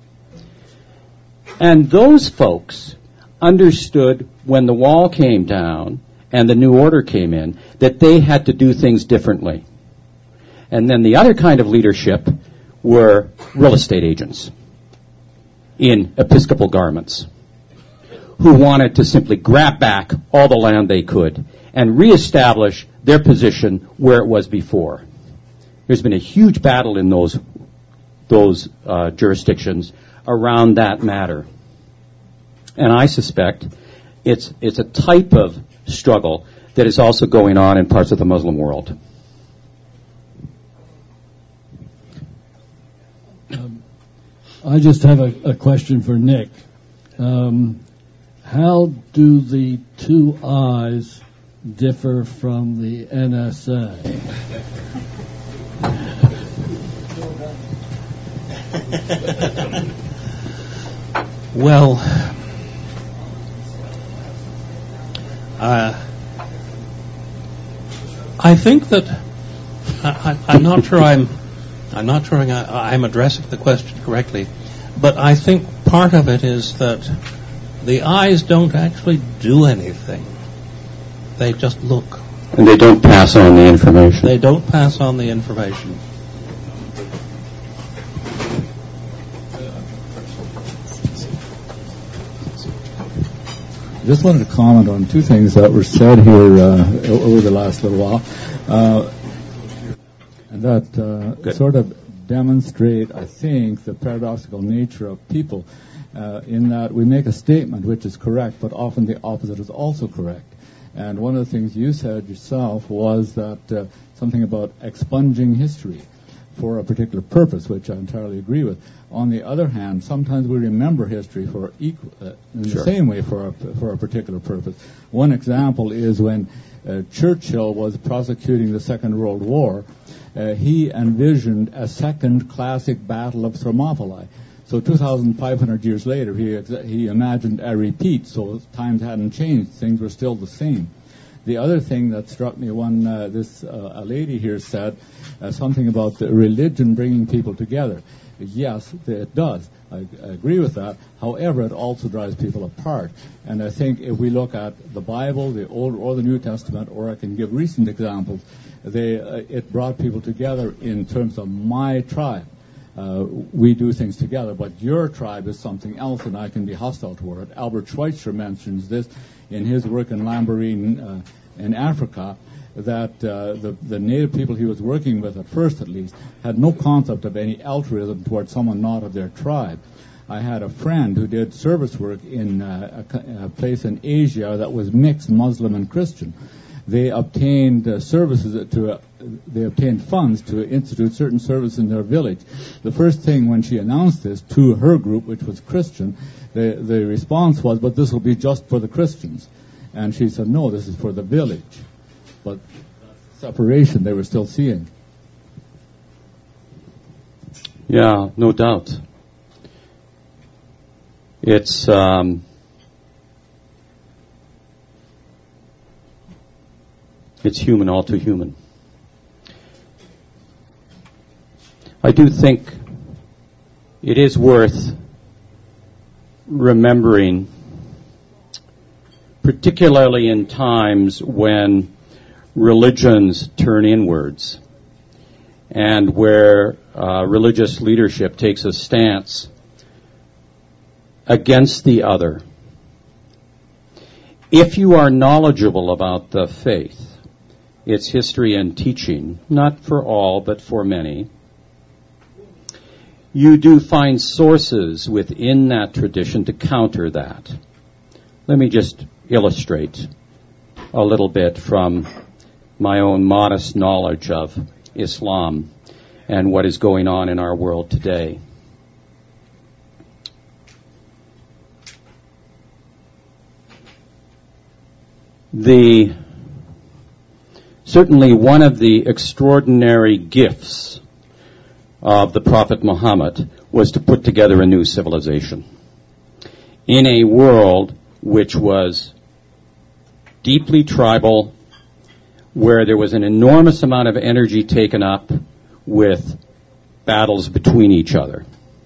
And those folks understood when the wall came down and the new order came in that they had to do things differently. And then the other kind of leadership were real estate agents in episcopal garments who wanted to simply grab back all the land they could and reestablish their position where it was before. There's been a huge battle in those those uh, jurisdictions around that matter. And I suspect it's it's a type of struggle that is also going on in parts of the Muslim world. Um, I just have a, a question for Nick. Um, how do the two eyes differ from the N S A? Well, uh, I think that I, I, I'm not sure I'm I'm not sure I, I'm addressing the question correctly, but I think part of it is that the eyes don't actually do anything; they just look. And they don't pass on the information. They don't pass on the information. Just wanted to comment on two things that were said here uh, over the last little while, uh, and that uh, sort of demonstrate, I think, the paradoxical nature of people, uh, in that we make a statement which is correct, but often the opposite is also correct. And one of the things you said yourself was that uh, something about expunging history for a particular purpose, which I entirely agree with. On the other hand, sometimes we remember history for equal, uh, in Sure. the same way for a, for a particular purpose. One example is when uh, Churchill was prosecuting the Second World War, uh, he envisioned a second classic battle of Thermopylae. So two thousand five hundred years later, he ex- he imagined a repeat, so times hadn't changed. Things were still the same. The other thing that struck me, one uh, this uh, a lady here said uh, something about the religion bringing people together. Yes, it does. I, I agree with that. However, it also drives people apart. And I think if we look at the Bible, the Old or the New Testament, or I can give recent examples, they uh, it brought people together in terms of my tribe. Uh, we do things together, but your tribe is something else, and I can be hostile toward it. Albert Schweitzer mentions this in his work in Lambarene uh, in Africa, that uh, the, the native people he was working with, at first at least, had no concept of any altruism towards someone not of their tribe. I had a friend who did service work in uh, a, a place in Asia that was mixed Muslim and Christian. They obtained uh, services to uh, they obtained funds to institute certain services in their village. The first thing when she announced this to her group, which was Christian, the the response was, "But this will be just for the Christians." And she said, "No, this is for the village." But separation they were still seeing. Yeah, no doubt. It's um, it's human, all too human. I do think it is worth remembering, particularly in times when religions turn inwards and where uh, religious leadership takes a stance against the other. If you are knowledgeable about the faith, its history and teaching, not for all, but for many, you do find sources within that tradition to counter that. Let me just illustrate a little bit from my own modest knowledge of Islam and what is going on in our world today. The certainly one of the extraordinary gifts of the Prophet Muhammad was to put together a new civilization in a world which was deeply tribal, where there was an enormous amount of energy taken up with battles between each other.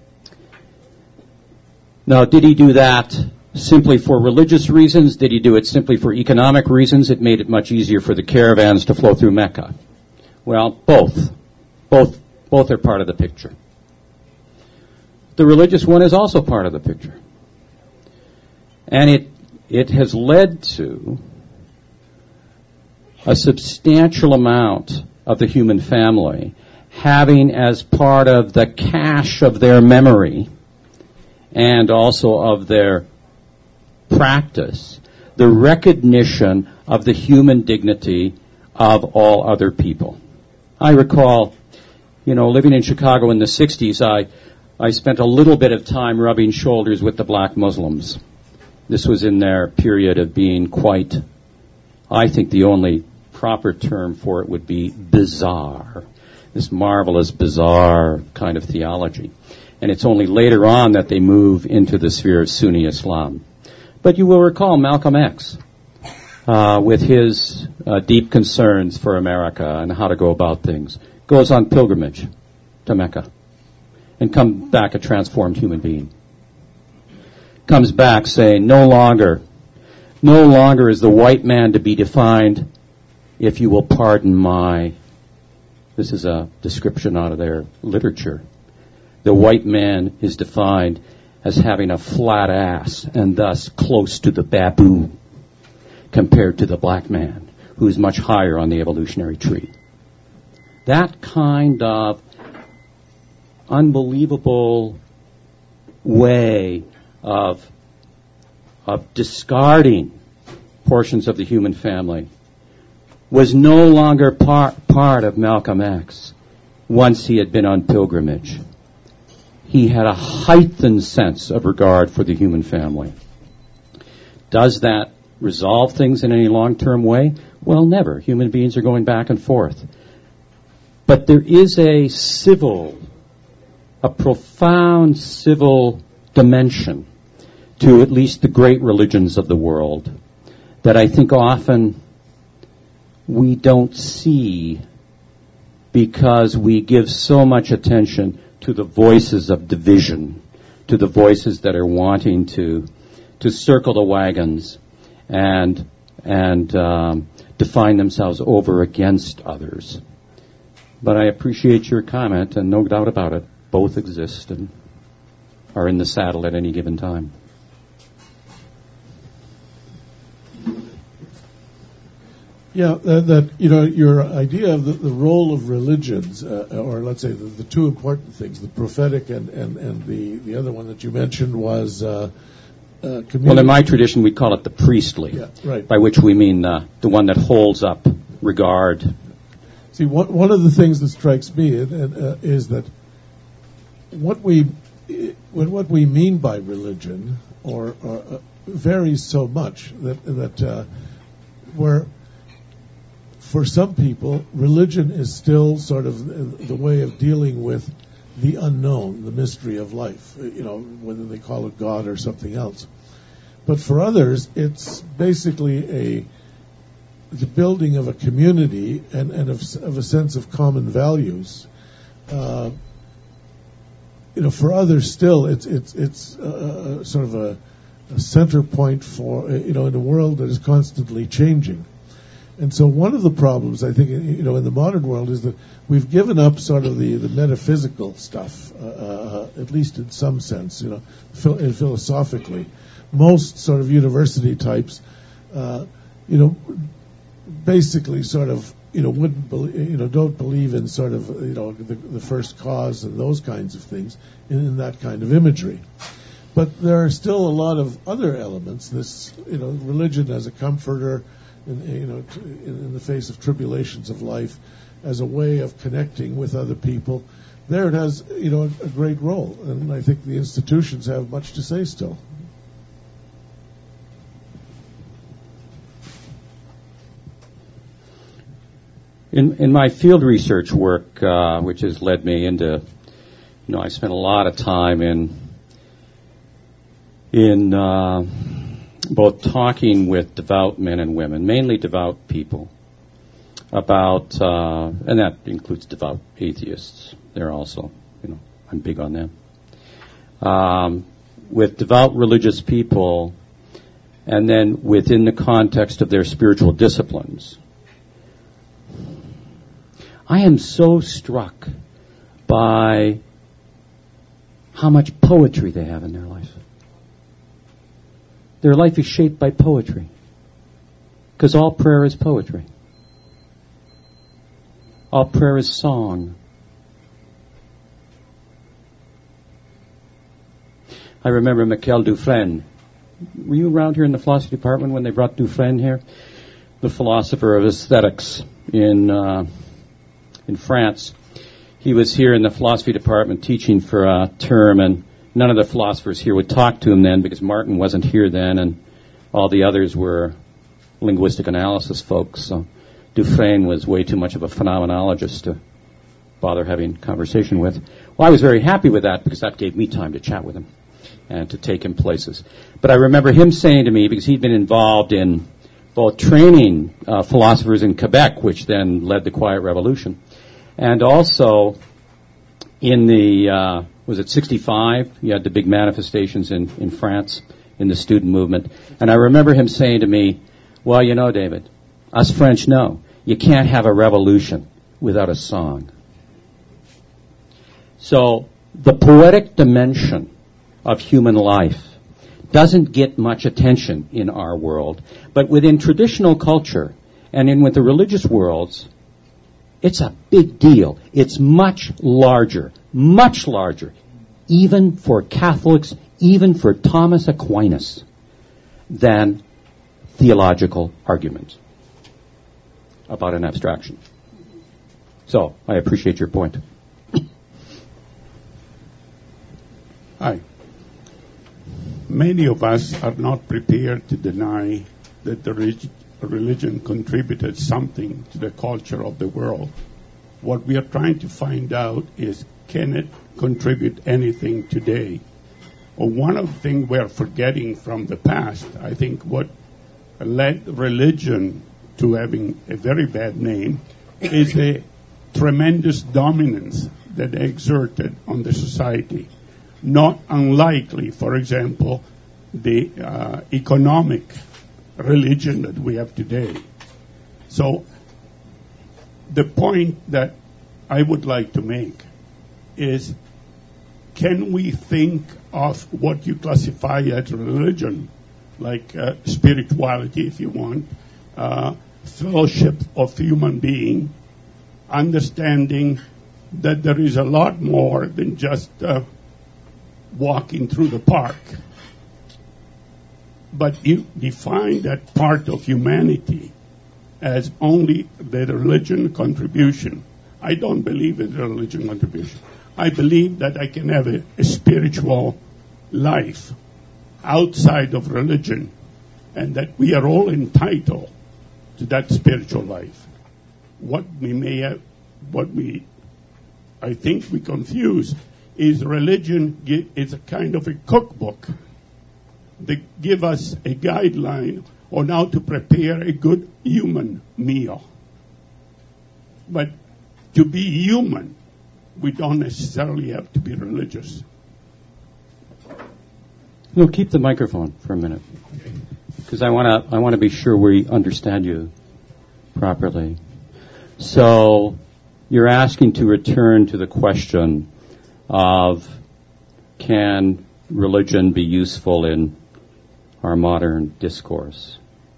Now, did he do that simply for religious reasons? Did he do it simply for economic reasons? It made it much easier for the caravans to flow through Mecca. Well, both. Both, both are part of the picture. The religious one is also part of the picture. And it, it has led to a substantial amount of the human family having as part of the cache of their memory and also of their practice the recognition of the human dignity of all other people. I recall, you know, living in Chicago in the sixties, I, I spent a little bit of time rubbing shoulders with the black Muslims. This was in their period of being quite, I think the only proper term for it would be bizarre. This marvelous, bizarre kind of theology. And it's only later on that they move into the sphere of Sunni Islam. But you will recall Malcolm X, uh, with his uh, deep concerns for America and how to go about things, goes on pilgrimage to Mecca and comes back a transformed human being. Comes back saying, no longer, no longer is the white man to be defined, if you will pardon my, this is a description out of their literature. The white man is defined as having a flat ass and thus close to the baboon compared to the black man, who is much higher on the evolutionary tree. That kind of unbelievable way of, of discarding portions of the human family was no longer part, part of Malcolm X once he had been on pilgrimage. He had a heightened sense of regard for the human family. Does that resolve things in any long-term way? Well, never. Human beings are going back and forth. But there is a civil, a profound civil dimension to at least the great religions of the world that I think often we don't see because we give so much attention to the voices of division, to the voices that are wanting to to circle the wagons and and um, define themselves over against others. But I appreciate your comment, and no doubt about it, both exist and are in the saddle at any given time. Yeah, that, that you know, your idea of the, the role of religions, uh, or let's say the, the two important things, the prophetic and, and, and the, the other one that you mentioned was uh, uh, community. Well, in my tradition, we call it the priestly, yeah, right. by which we mean uh, the one that holds up regard. See, one, one of the things that strikes me uh, is that what we when what we mean by religion or, or uh, varies so much that that uh, we're for some people, religion is still sort of the way of dealing with the unknown, the mystery of life, you know, whether they call it God or something else. But for others, it's basically a the building of a community and, and of, of a sense of common values. Uh, you know, for others still, it's it's it's uh, sort of a, a center point for, you know, in a world that is constantly changing. And so one of the problems, I think, you know, in the modern world is that we've given up sort of the, the metaphysical stuff, uh, uh, at least in some sense, you know, phil- philosophically. Most sort of university types, uh, you know, basically sort of, you know, wouldn't believe, you know, don't believe in sort of, you know, the, the first cause and those kinds of things in, in that kind of imagery. But there are still a lot of other elements. This, you know, religion as a comforter, in, you know, in the face of tribulations of life, as a way of connecting with other people. There it has, you know, a, a great role, and I think the institutions have much to say still. In in my field research work, uh, which has led me into, you know, I spent a lot of time in in uh, both talking with devout men and women, mainly devout people, about, uh, and that includes devout atheists. They're also, you know, I'm big on them. Um, with devout religious people, and then within the context of their spiritual disciplines. I am so struck by how much poetry they have in their life. Their life is shaped by poetry. Because all prayer is poetry. All prayer is song. I remember Michel Dufresne. Were you around here in the philosophy department when they brought Dufresne here? The philosopher of aesthetics in uh, in France. He was here in the philosophy department teaching for a term, and none of the philosophers here would talk to him then because Martin wasn't here then, and all the others were linguistic analysis folks. So Dufresne was way too much of a phenomenologist to bother having conversation with. Well, I was very happy with that because that gave me time to chat with him and to take him places. But I remember him saying to me, because he'd been involved in both training uh, philosophers in Quebec, which then led the Quiet Revolution, and also in the, uh, was it sixty-five? You had the big manifestations in, in France in the student movement. And I remember him saying to me, well, you know, David, us French know you can't have a revolution without a song. So the poetic dimension of human life doesn't get much attention in our world. But within traditional culture and in with the religious worlds, it's a big deal. It's much larger, much larger, even for Catholics, even for Thomas Aquinas, than theological argument about an abstraction. So, I appreciate your point. Hi. Many of us are not prepared to deny that the relig- religion contributed something to the culture of the world. What we are trying to find out is, can it contribute anything today? Well, one of the things we're forgetting from the past, I think what led religion to having a very bad name is a tremendous dominance that they exerted on the society. Not unlikely, for example, the uh, economic religion that we have today. So the point that I would like to make is, can we think of what you classify as religion, like uh, spirituality, if you want, uh, fellowship of human being, understanding that there is a lot more than just uh, walking through the park. But you define that part of humanity as only the religion contribution. I don't believe it's a religion contribution. I believe that I can have a, a spiritual life outside of religion, and that we are all entitled to that spiritual life. What we may have, what we, I think we confuse, is religion is a kind of a cookbook that give us a guideline on how to prepare a good human meal. But to be human, we don't necessarily have to be religious. No, keep the microphone for a minute, because I want to I want to be sure we understand you properly. So you're asking to return to the question of, can religion be useful in our modern discourse?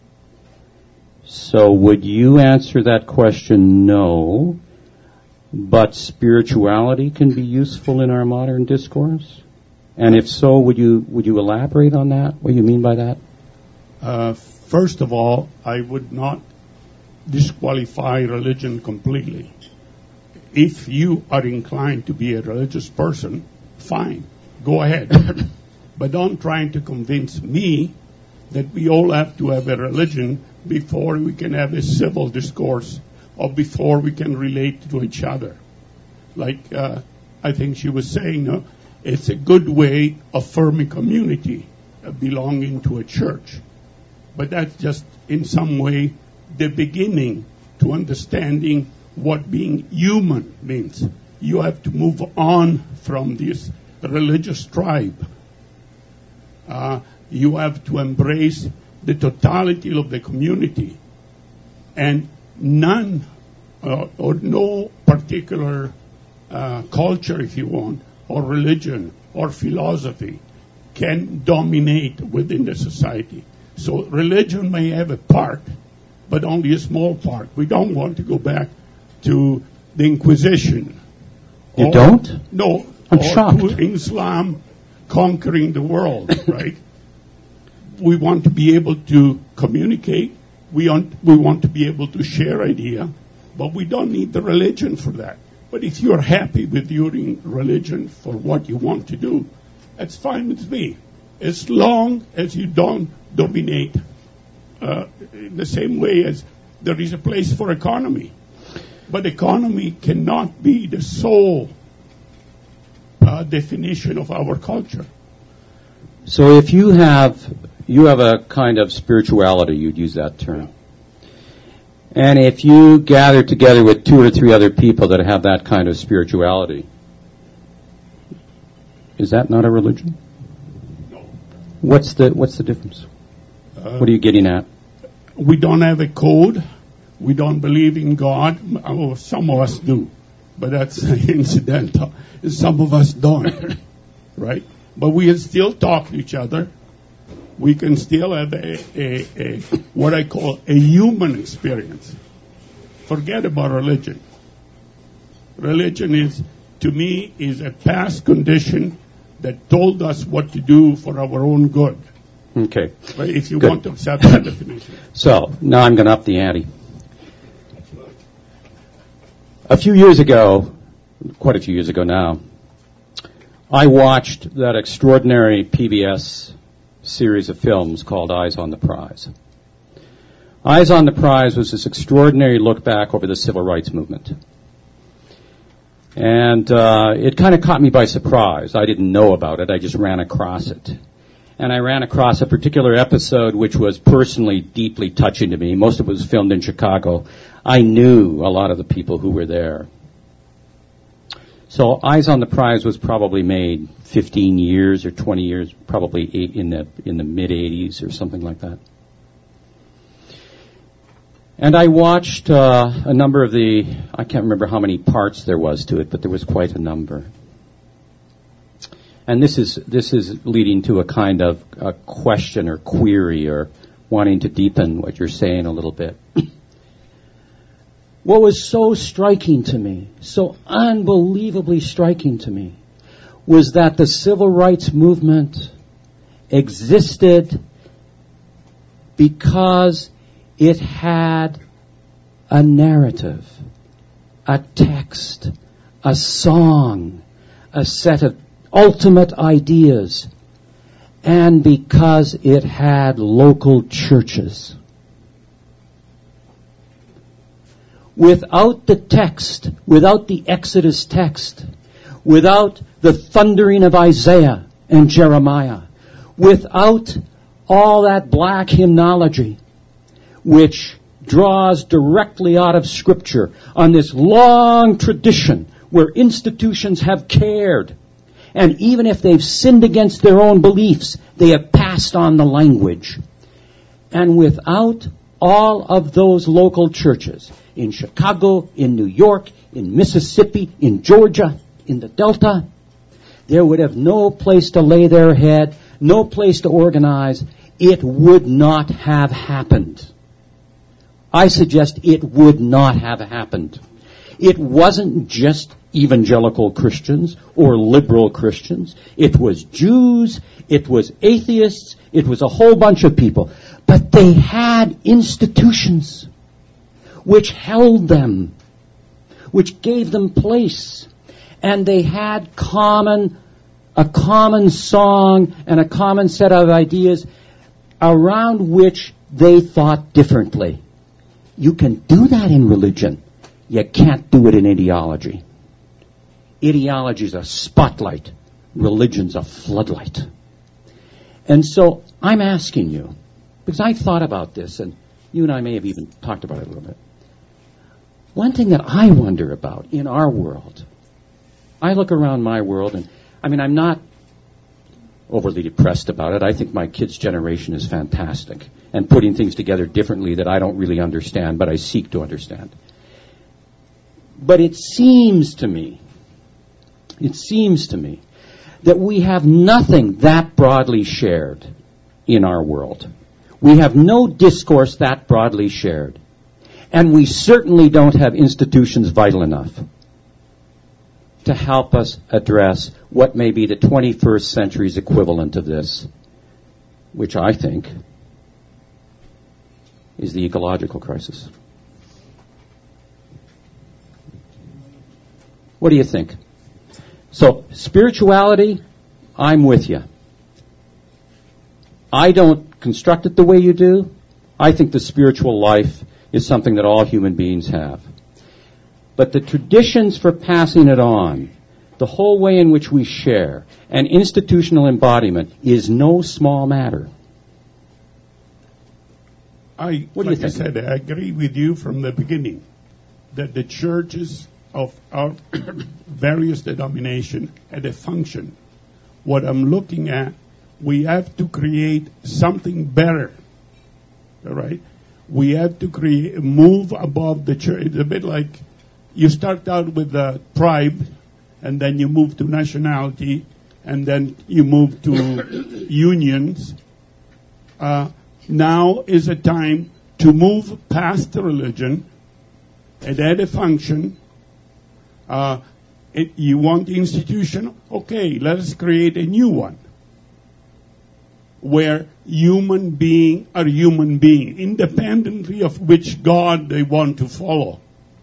So would you answer that question, no, but spirituality can be useful in our modern discourse? And if so, would you would you elaborate on that, what you mean by that? Uh, first of all, I would not disqualify religion completely. If you are inclined to be a religious person, fine, go ahead. But don't try to convince me that we all have to have a religion before we can have a civil discourse or before we can relate to each other. Like uh, I think she was saying, uh, it's a good way of forming community, uh, belonging to a church. But that's just in some way the beginning to understanding what being human means. You have to move on from this religious tribe. Uh, you have to embrace the totality of the community. And none uh, or no particular uh, culture, if you want, or religion or philosophy can dominate within the society. So religion may have a part, but only a small part. We don't want to go back to the Inquisition. You or, don't? No. I'm or shocked. To Islam conquering the world, right? We want to be able to communicate. We want, we want to be able to share idea, but we don't need the religion for that. But if you're happy with using religion for what you want to do, that's fine with me. As long as you don't dominate uh, in the same way as there is a place for economy. But economy cannot be the sole uh, definition of our culture. So if you have you have a kind of spirituality, you'd use that term. And if you gather together with two or three other people that have that kind of spirituality, is that not a religion? No. What's the what's the difference? Uh, what are you getting at? We don't have a code. We don't believe in God. Oh, some of us do, but that's incidental. Some of us don't, right? But we can still talk to each other. We can still have a, a, a what I call a human experience. Forget about religion. Religion is, to me, is a past condition that told us what to do for our own good. Okay. But if you Good. want to accept that definition. So, now I'm going to up the ante. A few years ago, quite a few years ago now, I watched that extraordinary P B S series of films called Eyes on the Prize. Eyes on the Prize was this extraordinary look back over the civil rights movement. And uh, it kind of caught me by surprise. I didn't know about it. I just ran across it. And I ran across a particular episode which was personally deeply touching to me. Most of it was filmed in Chicago. I knew a lot of the people who were there. So Eyes on the Prize was probably made fifteen years or twenty years, probably eight in the in the mid-eighties or something like that. And I watched uh, a number of the, I can't remember how many parts there was to it, but there was quite a number. And this is this is leading to a kind of a question or query or wanting to deepen what you're saying a little bit. What was so striking to me, so unbelievably striking to me, was that the civil rights movement existed because it had a narrative, a text, a song, a set of ultimate ideas, and because it had local churches. Without the text, without the Exodus text, without the thundering of Isaiah and Jeremiah, without all that black hymnology, which draws directly out of Scripture on this long tradition where institutions have cared, and even if they've sinned against their own beliefs, they have passed on the language. And without all of those local churches, in Chicago, in New York, in Mississippi, in Georgia, in the Delta, there would have no place to lay their head, no place to organize. It would not have happened. I suggest it would not have happened. It wasn't just evangelical Christians or liberal Christians. It was Jews, it was atheists, it was a whole bunch of people. But they had institutions which held them, which gave them place. And they had common, a common song and a common set of ideas around which they thought differently. You can do that in religion. You can't do it in ideology. Ideology is a spotlight. Religion's a floodlight. And so I'm asking you, because I thought about this, and you and I may have even talked about it a little bit. One thing that I wonder about in our world, I look around my world, and I mean, I'm not overly depressed about it. I think my kids' generation is fantastic and putting things together differently that I don't really understand, but I seek to understand. But it seems to me, it seems to me that we have nothing that broadly shared in our world. We have no discourse that broadly shared. And we certainly don't have institutions vital enough to help us address what may be the twenty-first century's equivalent of this, which I think is the ecological crisis. What do you think? So, spirituality, I'm with you. I don't construct it the way you do. I think the spiritual life is something that all human beings have. But the traditions for passing it on, the whole way in which we share, and institutional embodiment is no small matter. I, what do like you think? I said, I agree with you from the beginning that the churches of our various denominations had a function. What I'm looking at, we have to create something better. All right? We have to create, move above the church. It's a bit like you start out with the tribe, and then you move to nationality, and then you move to unions. Uh, now is a time to move past the religion and add a function. Uh, it, you want the institution? Okay, let us create a new one. where human being are human being, independently of which God they want to follow.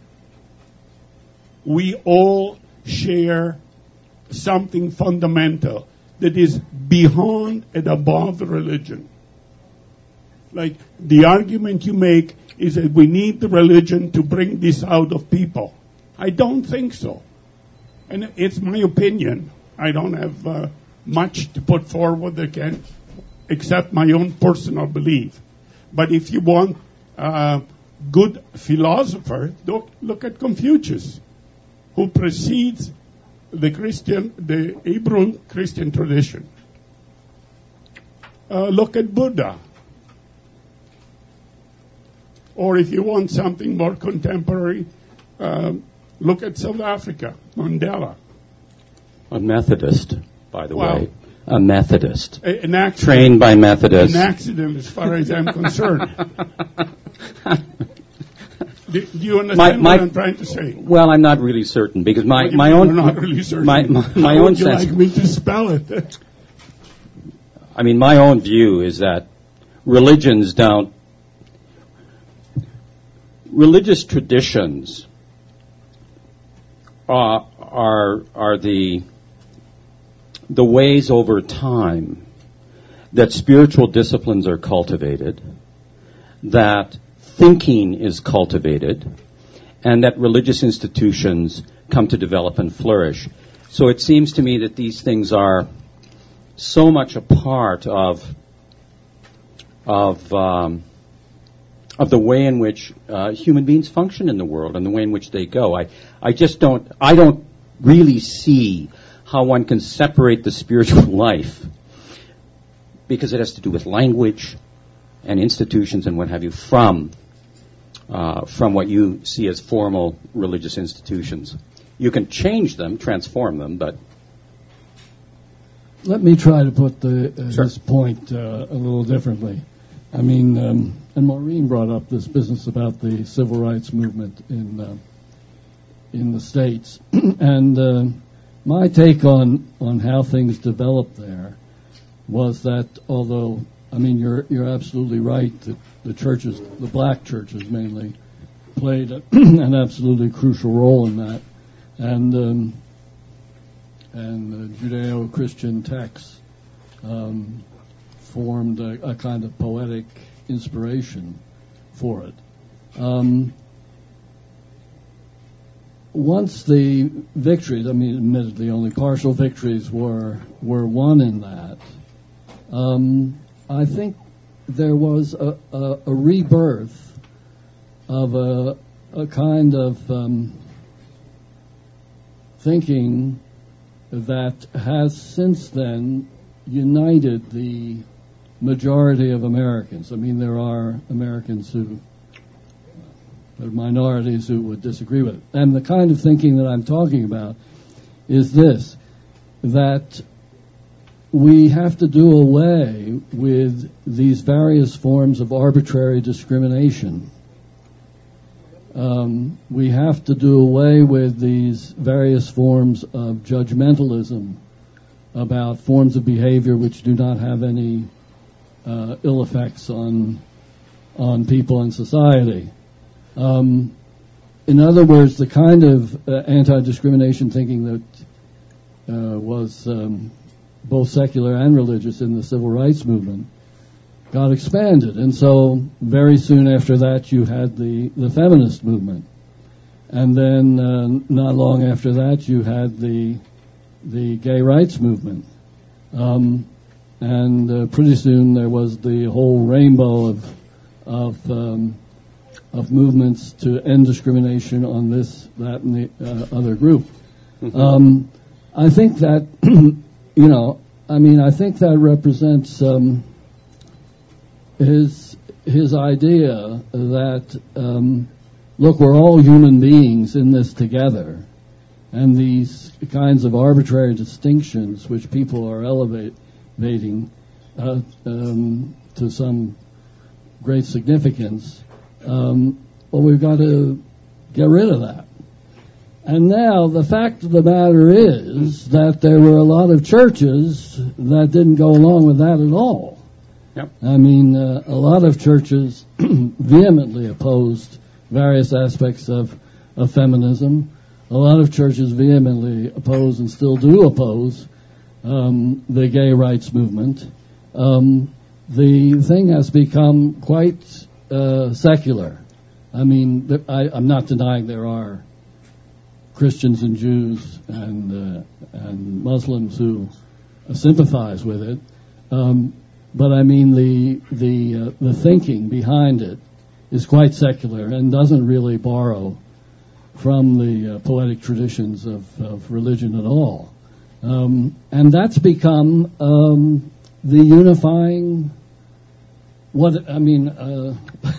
We all share something fundamental that is beyond and above religion. Like the argument you make is that we need the religion to bring this out of people. I don't think so. And it's my opinion. I don't have uh, much to put forward again, except my own personal belief. But if you want a uh, good philosopher, look, look at Confucius, who precedes the Christian, the Hebrew Christian tradition. Uh, look at Buddha. Or if you want something more contemporary, uh, look at South Africa, Mandela. A Methodist, by the Wow. way. A Methodist. A- An accident, Trained by Methodists. an accident as far as I'm concerned. do, do you understand My- my- what I'm trying to say? Well, I'm not really certain because my, What do you my mean own you're not really certain? my my, my How own would you sense. like me to spell it? I mean, my own view is that religions don't. Religious traditions are are are the the ways over time that spiritual disciplines are cultivated, that thinking is cultivated, and that religious institutions come to develop and flourish. So it seems to me that these things are so much a part of of um, of the way in which uh, human beings function in the world and the way in which they go. I I just don't I don't really see how one can separate the spiritual life, because it has to do with language and institutions and what have you, from uh, from what you see as formal religious institutions. You can change them, transform them, but Let me try to put the, uh, Sure. this point uh, a little differently. I mean, um, and Maureen brought up this business about the civil rights movement in uh, in the States, and uh, my take on on how things developed there was that although I mean you're you're absolutely right that the churches, the black churches mainly, played a, an absolutely crucial role in that, and um, and the Judeo-Christian texts um, formed a, a kind of poetic inspiration for it. Um, once the victories, I mean, admittedly, only partial victories were were won in that. Um, I think there was a, a, a rebirth of a, a kind of um, thinking that has since then united the majority of Americans. I mean, there are Americans who, there are minorities who would disagree with it. And the kind of thinking that I'm talking about is this, that we have to do away with these various forms of arbitrary discrimination. Um, we have to do away with these various forms of judgmentalism about forms of behavior which do not have any uh, ill effects on on people and society. Um, in other words, the kind of uh, anti-discrimination thinking that uh, was um, both secular and religious in the civil rights movement got expanded. And so very soon after that you had the, the feminist movement. And then uh, not long after that you had the the gay rights movement. Um, and uh, pretty soon there was the whole rainbow of of um, of movements to end discrimination on this, that, and the uh, other group. Mm-hmm. Um, I think that, you know, I mean, I think that represents um, his his idea that, um, look, we're all human beings in this together, and these kinds of arbitrary distinctions which people are elevating uh, um, to some great significance, um, well, we've got to get rid of that. And now the fact of the matter is that there were a lot of churches that didn't go along with that at all. Yep. I mean, uh, a lot of churches vehemently opposed various aspects of, of feminism. A lot of churches vehemently oppose and still do oppose um, the gay rights movement. Um, the thing has become quite uh, secular. I mean, th- I, I'm not denying there are Christians and Jews and uh, and Muslims who uh, sympathize with it, um, but I mean the the uh, the thinking behind it is quite secular and doesn't really borrow from the uh, poetic traditions of, of religion at all, um, and that's become um, the unifying. What I mean. Uh,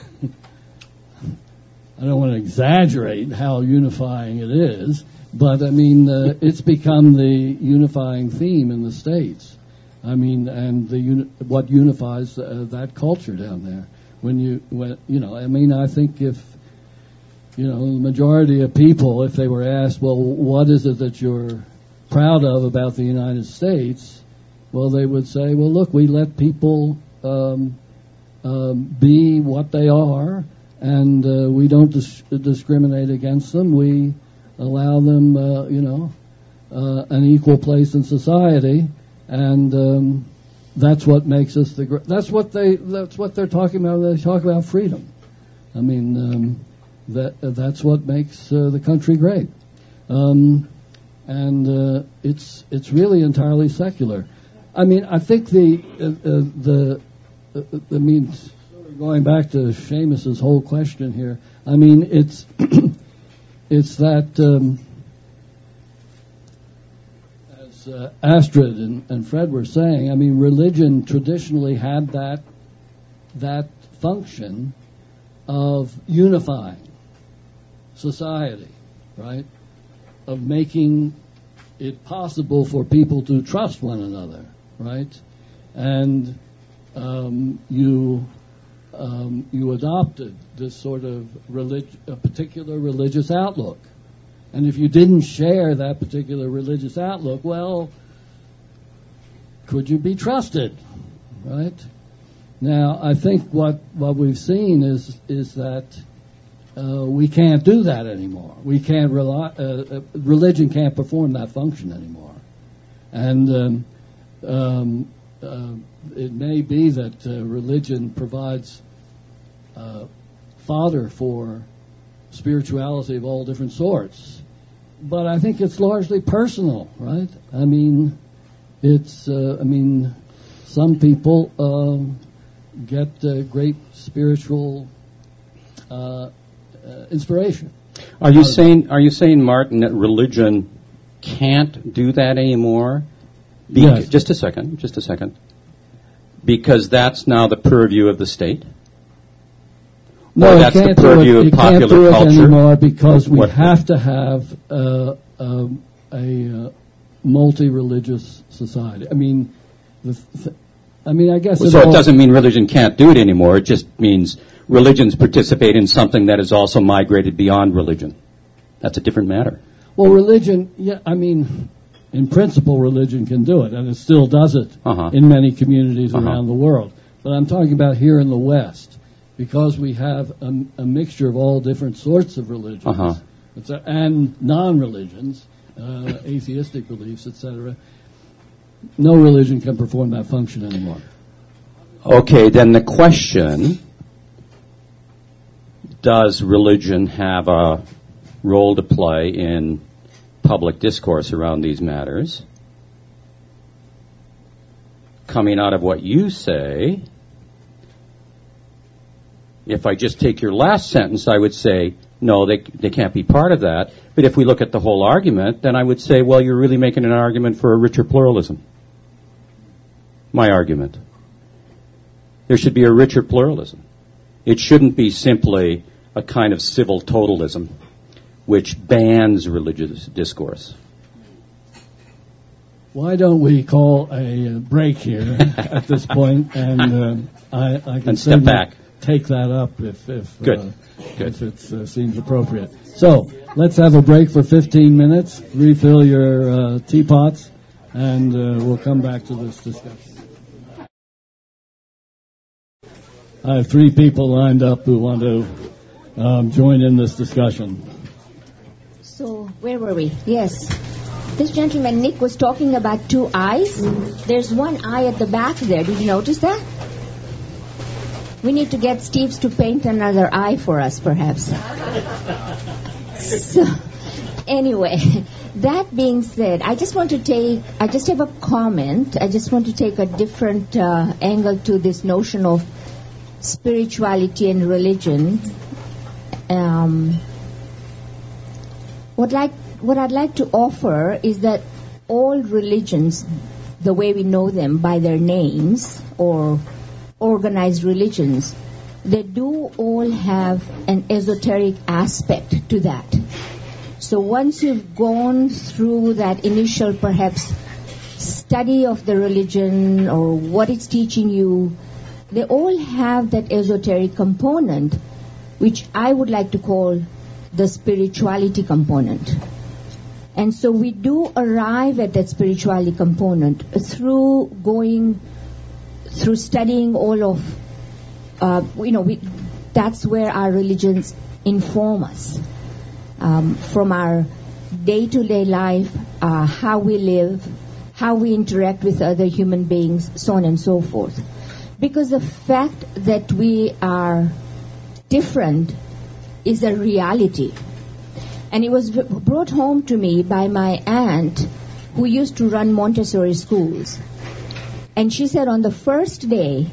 I don't want to exaggerate how unifying it is, but I mean, uh, it's become the unifying theme in the States. I mean, and the uni- what unifies uh, that culture down there. When you, when, you know, I mean, I think if, you know, the majority of people, if they were asked, well, what is it that you're proud of about the United States? Well, they would say, well, look, we let people um, um, be what they are. And uh, we don't dis- discriminate against them. We allow them, uh, you know, uh, an equal place in society, and um, that's what makes us the. Gr- that's what they. That's what they're talking about. They talk about freedom. I mean, um, that uh, that's what makes uh, the country great, um, and uh, it's it's really entirely secular. I mean, I think the uh, uh, the uh, I mean. Going back to Seamus's whole question here, I mean, it's it's that um, as uh, Astrid and, and Fred were saying, I mean, religion traditionally had that that function of unifying society, right? Of making it possible for people to trust one another, right? And um, you. Um, you adopted this sort of relig- a particular religious outlook. And if you didn't share that particular religious outlook, well, could you be trusted, right? Now, I think what, what we've seen is is that uh, we can't do that anymore. We can't rely, uh, uh, religion can't perform that function anymore. And um, um, uh, it may be that uh, religion provides uh, fodder for spirituality of all different sorts, but I think it's largely personal, right? I mean, it's, uh, I mean, some people um, get uh, great spiritual uh, uh, inspiration. Are you saying, are you saying, Martin, that religion can't do that anymore? Be- yes. Just a second, just a second. Because that's now the purview of the state? No, or it that's can't the purview do it, of it popular can't do it culture? anymore because we What? have to have uh, um, a uh, multi-religious society. I mean, the th- I mean, I guess. Well, it so all, it doesn't mean religion can't do it anymore. It just means religions participate in something that has also migrated beyond religion. That's a different matter. Well, religion, yeah, I mean, in principle, religion can do it, and it still does it Uh-huh. in many communities Uh-huh. around the world. But I'm talking about here in the West, because we have a, a mixture of all different sorts of religions Uh-huh. it's a, and non-religions, uh, atheistic beliefs, et cetera. No religion can perform that function anymore. Okay, then the question, does religion have a role to play in public discourse around these matters? Coming out of what you say, if I just take your last sentence, I would say, no, they they can't be part of that. But if we look at the whole argument, then I would say, well, you're really making an argument for a richer pluralism. My argument. There should be a richer pluralism. It shouldn't be simply a kind of civil totalism which bans religious discourse. Why don't we call a uh, break here at this point, and uh, I, I can And step certainly back. take that up if if, Good. Uh, Good. if it uh, seems appropriate. So let's have a break for fifteen minutes, refill your uh, teapots, and uh, we'll come back to this discussion. I have three people lined up who want to um, join in this discussion. So, where were we? Yes. This gentleman, Nick, was talking about two eyes. There's one eye at the back there. Did you notice that? We need to get Steve's to paint another eye for us, perhaps. So, anyway, that being said, I just want to take, I just have a comment. I just want to take a different uh, angle to this notion of spirituality and religion. Um, what like what I'd like to offer is that all religions, the way we know them by their names or organized religions, they do all have an esoteric aspect to that. So once you've gone through that initial perhaps study of the religion or what it's teaching you, they all have that esoteric component, which I would like to call the spirituality component. And so we do arrive at that spirituality component through going, through studying all of, uh, you know, we, that's where our religions inform us. Um, from our day-to-day life, uh, how we live, how we interact with other human beings, so on and so forth. Because the fact that we are different is a reality. And it was brought home to me by my aunt who used to run Montessori schools. And she said on the first day,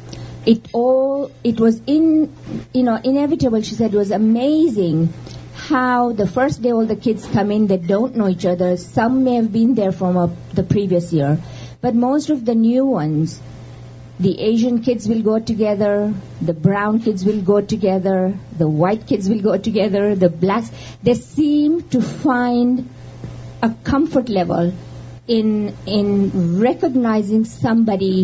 it all, it was in, you know, inevitable. She said it was amazing how the first day all the kids come in, they don't know each other. Some may have been there from a, the previous year. But most of the new ones, the Asian kids will go together, the brown kids will go together, the white kids will go together, the blacks. They seem to find a comfort level in in recognizing somebody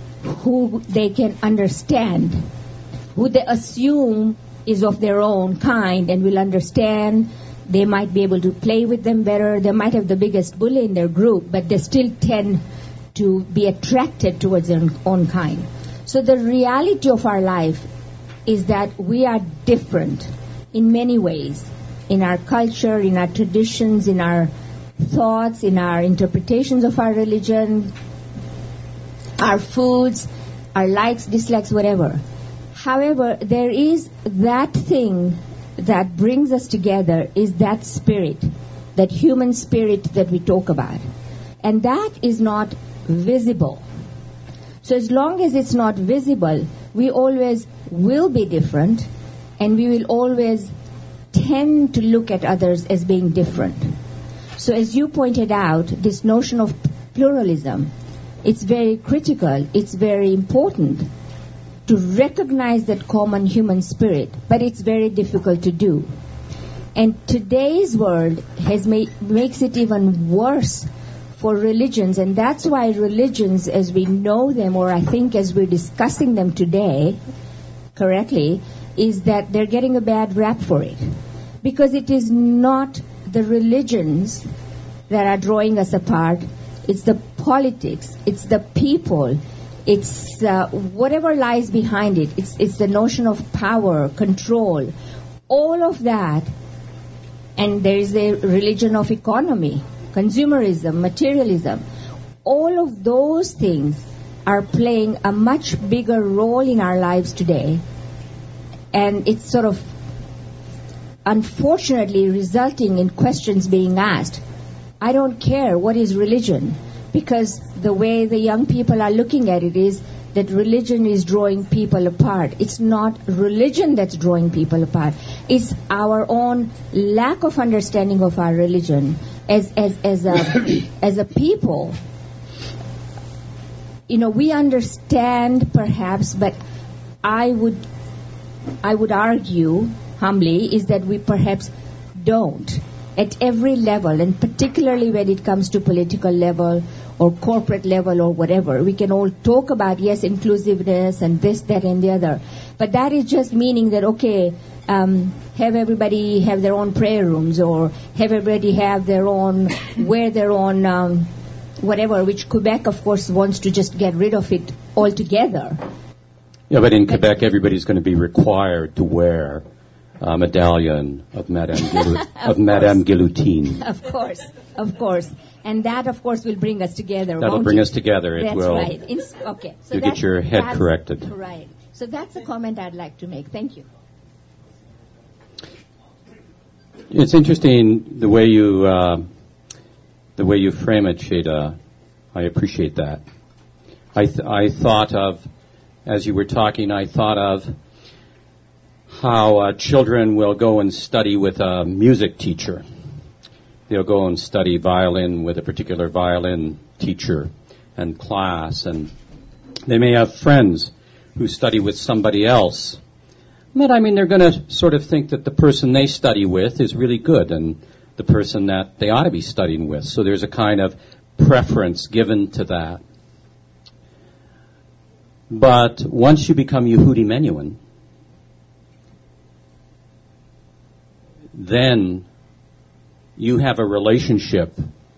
who they can understand, who they assume is of their own kind and will understand. They might be able to play with them better. They might have the biggest bully in their group, but they still tend to be attracted towards their own kind. So the reality of our life is that we are different in many ways, in our culture, in our traditions, in our thoughts, in our interpretations of our religion, our foods, our likes, dislikes, whatever. However, there is that thing that brings us together, is that spirit, that human spirit that we talk about. And that is not visible. So as long as it's not visible, we always will be different, and we will always tend to look at others as being different. So as you pointed out, this notion of pluralism, it's very critical, it's very important to recognize that common human spirit, but it's very difficult to do. And today's world has made, makes it even worse for religions, and that's why religions as we know them, or I think as we're discussing them today correctly, is that they're getting a bad rap for it. Because it is not the religions that are drawing us apart, it's the politics, it's the people, it's uh, whatever lies behind it, it's, it's the notion of power, control, all of that, and there is a religion of economy, consumerism, materialism, all of those things are playing a much bigger role in our lives today. And it's sort of unfortunately resulting in questions being asked. I don't care what is religion, because the way the young people are looking at it is that religion is drawing people apart. It's not religion that's drawing people apart. It's our own lack of understanding of our religion as as as a as a people. You know, we understand perhaps, but I would I would argue humbly is that we perhaps don't at every level, and particularly when it comes to political level or corporate level or whatever. We can all talk about, yes, inclusiveness and this, that, and the other. But that is just meaning that, okay, um, have everybody have their own prayer rooms, or have everybody have their own, wear their own, um, whatever, which Quebec, of course, wants to just get rid of it altogether. Yeah, but in Quebec, everybody's going to be required to wear a medallion of Madame Guillotin. of, of Madame Guillotine. Of course, of course. And that, of course, will bring us together. That'll won't bring it? us together. It That's will. right. In, okay. So you get your head that's, corrected. Right. So that's a comment I'd like to make. Thank you. It's interesting the way you uh, the way you frame it, Shada. I appreciate that. I th- I thought of, as you were talking, I thought of how uh, children will go and study with a music teacher. They'll go and study violin with a particular violin teacher and class, and they may have friends who study with somebody else. But I mean, they're going to sort of think that the person they study with is really good and the person that they ought to be studying with. So there's a kind of preference given to that. But once you become Yehudi Menuhin, then you have a relationship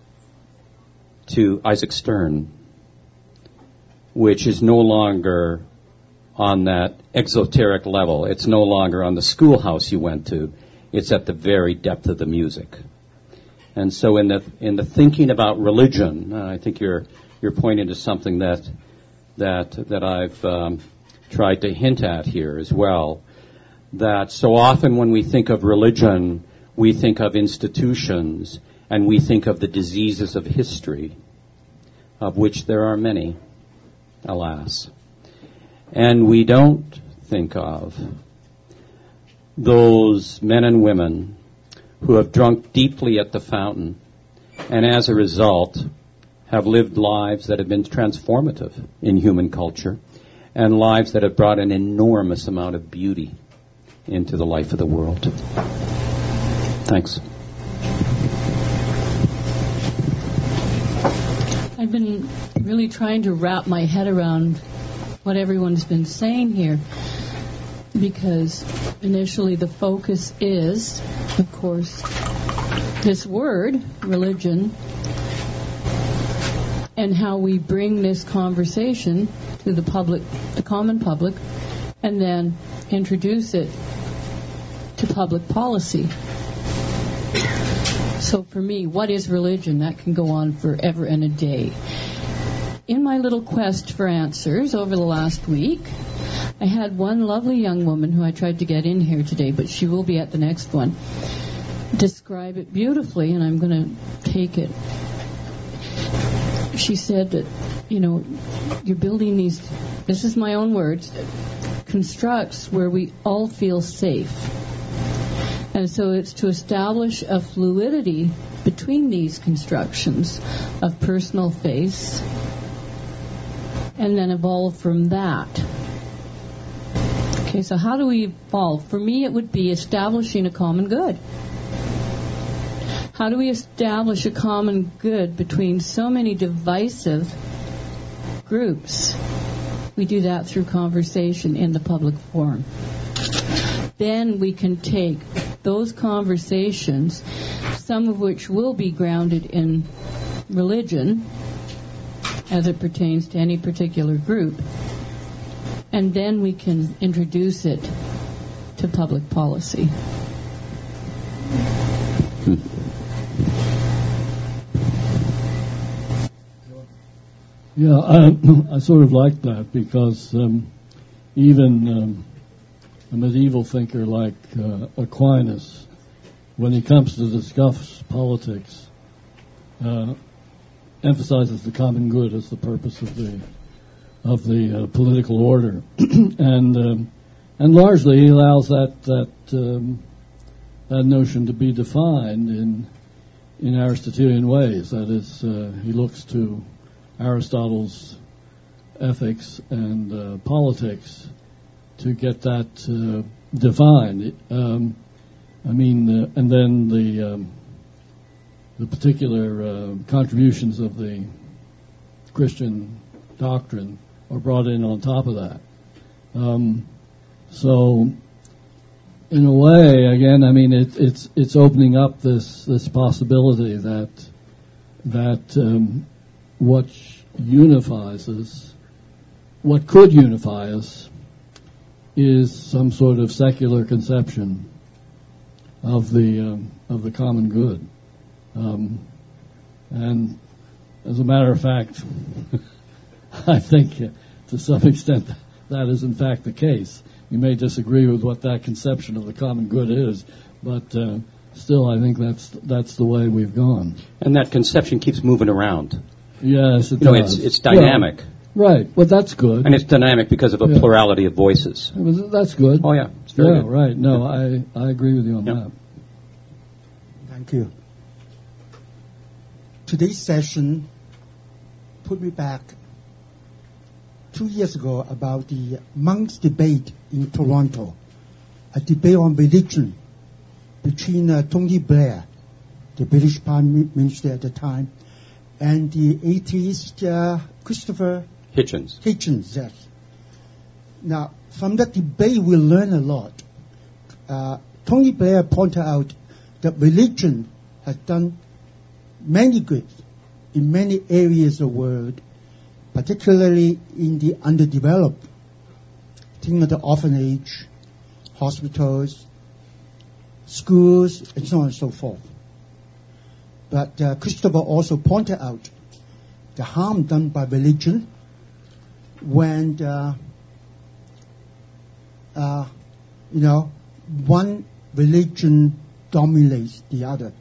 to Isaac Stern, which is no longer on that exoteric level. It's no longer on the schoolhouse you went to. It's at the very depth of the music. And so in the in the thinking about religion, uh, I think you're you're pointing to something that that that I've um, tried to hint at here as well. That so often when we think of religion, we think of institutions and we think of the diseases of history, of which there are many, alas. And we don't think of those men and women who have drunk deeply at the fountain and as a result have lived lives that have been transformative in human culture and lives that have brought an enormous amount of beauty into the life of the world. Thanks. I've been really trying to wrap my head around what everyone's been saying here, because initially the focus is, of course, this word, religion, and how we bring this conversation to the public, the common public, and then introduce it to public policy. So for me, what is religion? That can go on forever and a day. In my little quest for answers over the last week, I had one lovely young woman who I tried to get in here today, but she will be at the next one, describe it beautifully, and I'm going to take it. She said that, you know, you're building these, this is my own words, constructs where we all feel safe. And so it's to establish a fluidity between these constructions of personal faith and then evolve from that. Okay, so how do we evolve? For me, it would be establishing a common good. How do we establish a common good between so many divisive groups? We do that through conversation in the public forum. Then we can take those conversations, some of which will be grounded in religion, as it pertains to any particular group, and then we can introduce it to public policy. Hmm. Yeah, I, I sort of like that because um, even um, a medieval thinker like uh, Aquinas, when he comes to discuss politics, uh, emphasizes the common good as the purpose of the of the uh, political order, and um, and largely he allows that that um, that notion to be defined in in Aristotelian ways. That is, uh, he looks to Aristotle's ethics and uh, politics to get that uh, defined. Um, I mean, uh, and then the um, the particular uh, contributions of the Christian doctrine are brought in on top of that. Um, so, in a way, again, I mean, it, it's it's opening up this this possibility that that um, what unifies us, what could unify us, is some sort of secular conception of the um, of the common good. Um, and as a matter of fact, I think uh, to some extent that is in fact the case. You may disagree with what that conception of the common good is, but uh, still I think that's that's the way we've gone. And that conception keeps moving around. Yes, it you know, does. it's, it's dynamic. Well, right. Well, that's good. And it's dynamic because of a yeah. plurality of voices. That's good. Oh, yeah. It's very yeah, good. right. No, I, I agree with you on yeah. that. Thank you. Today's session put me back two years ago about the monks' debate in Toronto, a debate on religion between uh, Tony Blair, the British Prime Minister at the time, and the atheist uh, Christopher Hitchens. Hitchens, yes. Now, from that debate, we learn a lot. Uh, Tony Blair pointed out that religion has done many good in many areas of the world, particularly in the underdeveloped. Think of the orphanage, hospitals, schools, and so on and so forth. But uh, Christopher also pointed out the harm done by religion when, uh, uh, you know, one religion dominates the other.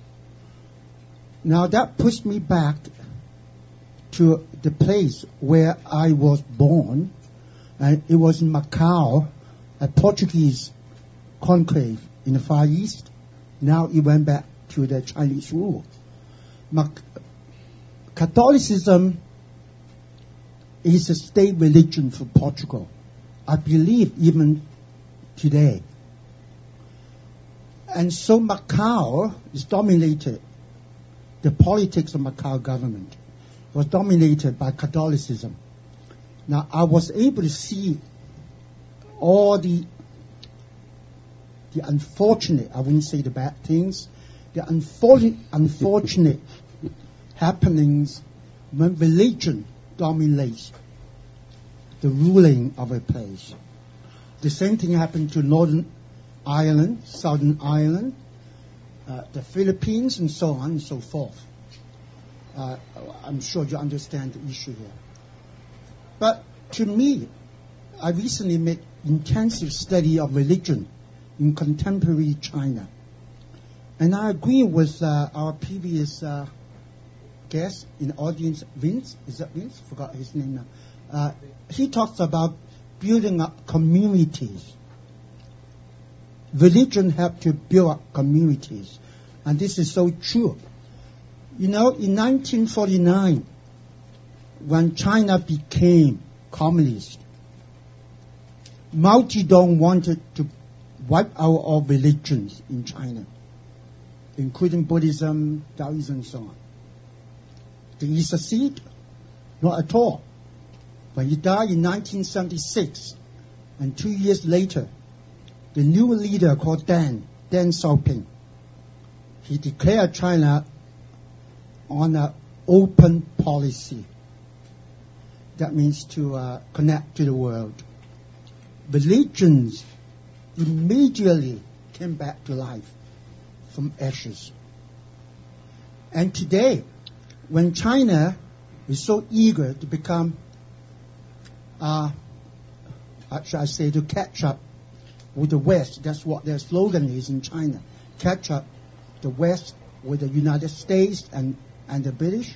Now that puts me back to the place where I was born, and it was in Macau, a Portuguese conclave in the Far East. Now it went back to the Chinese rule. Mac- Catholicism is a state religion for Portugal. I believe even today. And so Macau is dominated, the politics of Macau government was dominated by Catholicism. Now, I was able to see all the the unfortunate, I wouldn't say the bad things, the unfortunate, unfortunate happenings when religion dominates the ruling of a place. The same thing happened to Northern Ireland, Southern Ireland, uh, the Philippines, and so on and so forth. Uh, I'm sure you understand the issue here. But to me, I recently made intensive study of religion in contemporary China. And I agree with uh, our previous uh, guest in the audience, Vince. Is that Vince? Forgot his name now. Uh, he talks about building up communities. Religion helps to build up communities. And this is so true. You know, in nineteen forty-nine, when China became communist, Mao Zedong wanted to wipe out all religions in China, including Buddhism, Taoism, and so on. Did he succeed? Not at all. When he died in nineteen seventy-six, and two years later, the new leader called Deng, Deng Xiaoping, he declared China on an open policy. That means to uh, connect to the world. Religions immediately came back to life from ashes. And today, when China is so eager to become, uh, should I say, to catch up with the West, that's what their slogan is in China, catch up the West with the United States and, and the British.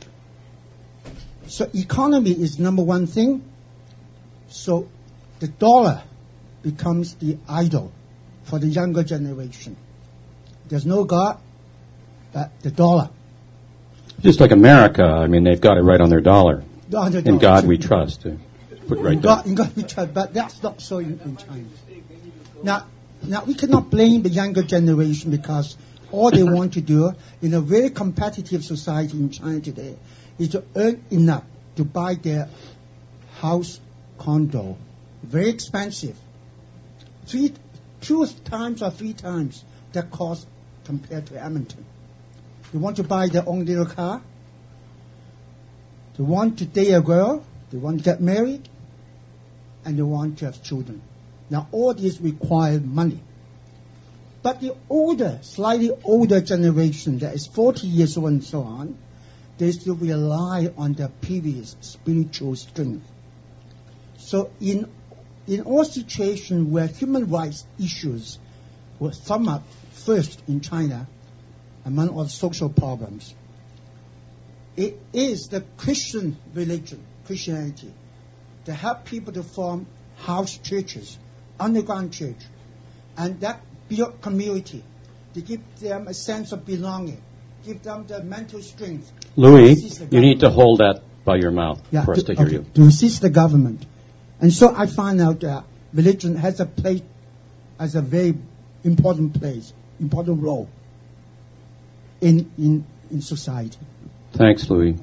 So economy is number one thing. So the dollar becomes the idol for the younger generation. There's no God, but the dollar. Just like America, I mean, they've got it right on their dollar. On the in dollar. God we trust. To put right in, God, in God we trust, but that's not so in, in China. Now, now we cannot blame the younger generation because all they want to do in a very competitive society in China today is to earn enough to buy their house, condo, very expensive. Three, two times or three times that cost compared to Edmonton. They want to buy their own little car. They want to date a girl. They want to get married. And they want to have children. Now, all this requires money. But the older, slightly older generation that is forty years old and so on, they still rely on their previous spiritual strength. So in in all situations where human rights issues were summed up first in China, among all social problems, it is the Christian religion, Christianity, to help people to form house churches, underground church, and that build community, to give them a sense of belonging, give them the mental strength. Louis, you need to hold that by your mouth yeah, for us to, to hear okay, you. To assist the government. And so I find out that religion has a place, as a very important place, important role in, in, in society. Thanks, Louis.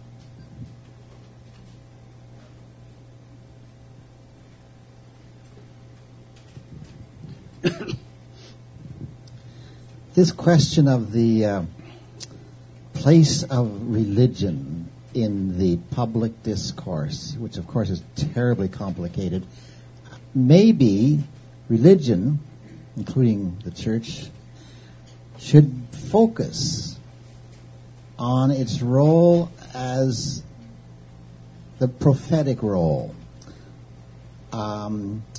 This question of the uh, place of religion in the public discourse, which of course is terribly complicated, maybe religion, including the church, should focus on its role as the prophetic role. Um,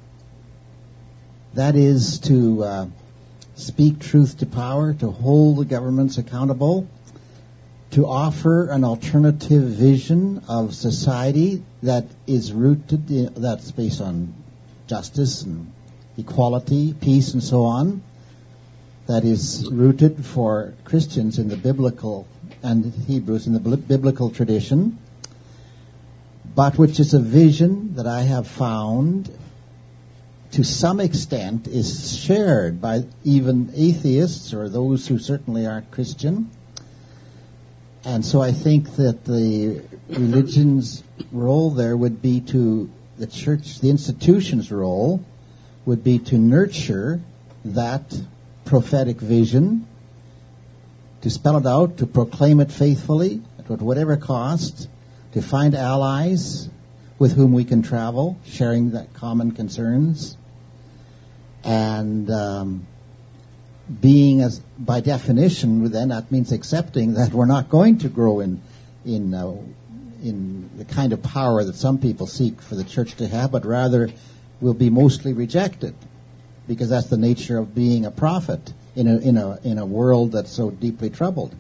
that is to uh, speak truth to power, to hold the governments accountable, to offer an alternative vision of society that is rooted in, that's based on justice and equality, peace, and so on, that is rooted for Christians in the biblical and Hebrews in the biblical tradition, but which is a vision that I have found to some extent is shared by even atheists or those who certainly aren't Christian. And so I think that the religion's role there would be to, the church, the institution's role would be to nurture that prophetic vision, to spell it out, to proclaim it faithfully, at whatever cost, to find allies with whom we can travel, sharing that common concerns, and um, being, as by definition, then that means accepting that we're not going to grow in in uh, in the kind of power that some people seek for the church to have, but rather will be mostly rejected, because that's the nature of being a prophet in a in a in a world that's so deeply troubled.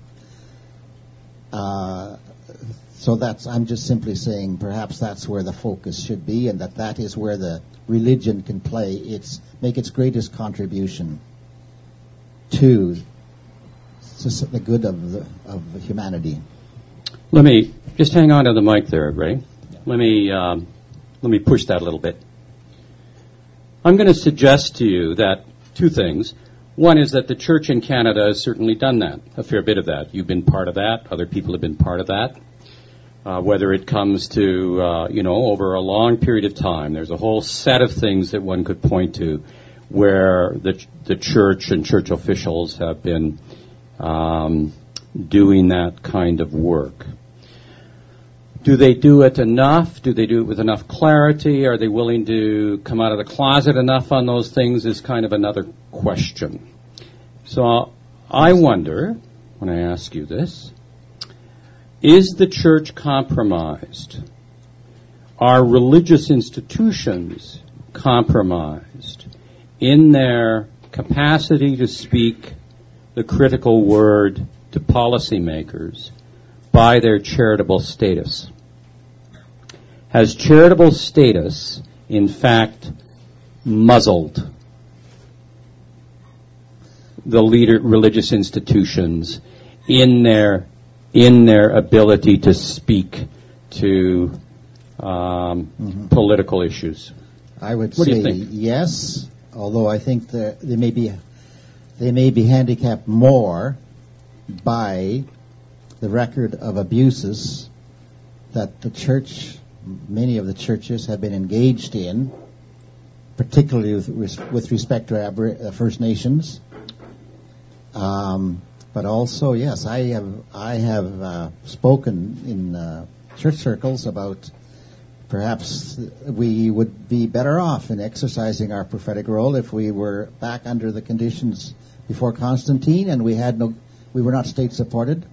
Uh, so that's I'm just simply saying perhaps that's where the focus should be, and that that is where the religion can play its make its greatest contribution to the good of the, of humanity. Let me just hang on to the mic there, Ray. Let me um, let me push that a little bit. I'm going to suggest to you that two things. One is that the church in Canada has certainly done that, a fair bit of that. You've been part of that. Other people have been part of that. Uh, whether it comes to, uh, you know, over a long period of time, there's a whole set of things that one could point to where the the church and church officials have been um, doing that kind of work. Do they do it enough? Do they do it with enough clarity? Are they willing to come out of the closet enough on those things is kind of another question. So I wonder, when I ask you this, is the church compromised? Are religious institutions compromised in their capacity to speak the critical word to policymakers by their charitable status? Has charitable status, in fact, muzzled the leader, religious institutions in their in their ability to speak to um, mm-hmm. political issues? I would what say do you think? Yes, although I think that they may be they may be handicapped more by the record of abuses that the church, many of the churches, have been engaged in, particularly with, with respect to Abri- uh, First Nations. Um, but also, yes, I have I have uh, spoken in uh, church circles about perhaps we would be better off in exercising our prophetic role if we were back under the conditions before Constantine and we had no, we were not state supported.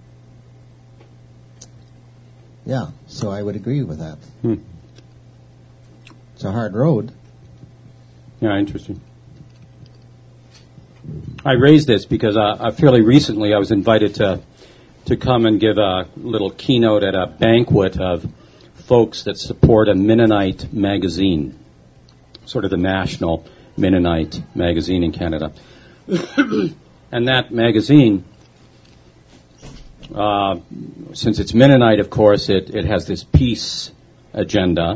Yeah, so I would agree with that. Hmm. It's a hard road. Yeah, interesting. I raised this because uh, fairly recently I was invited to to come and give a little keynote at a banquet of folks that support a Mennonite magazine, sort of the national Mennonite magazine in Canada. And that magazine, uh, since it's Mennonite, of course, it, it has this peace agenda.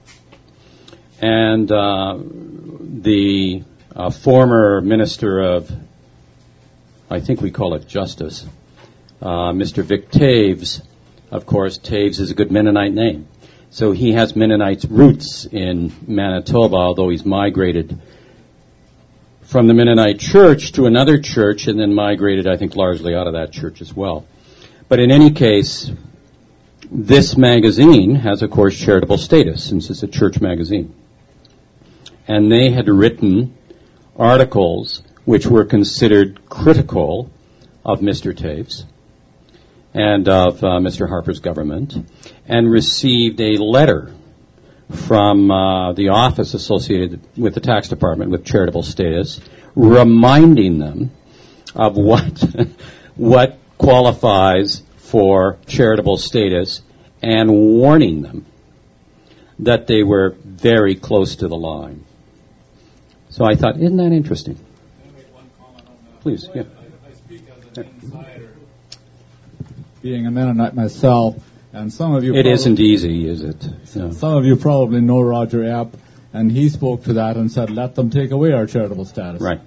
And uh, the uh, former minister of, I think we call it justice, uh, Mister Vic Taves, of course, Taves is a good Mennonite name. So he has Mennonite roots in Manitoba, although he's migrated from the Mennonite church to another church and then migrated, I think, largely out of that church as well. But in any case, this magazine has, of course, charitable status since it's a church magazine. And they had written articles which were considered critical of Mister Taves and of uh, Mister Harper's government, and received a letter from uh, the office associated with the tax department with charitable status, reminding them of what what qualifies for charitable status, and warning them that they were very close to the line. So I thought, isn't that interesting? Please, yeah. I speak as an insider, being a Mennonite myself, and some of you. It isn't easy, is it? No. Some of you probably know Roger Epp, and he spoke to that and said, "Let them take away our charitable status." Right.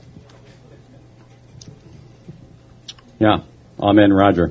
Yeah. Amen, Roger.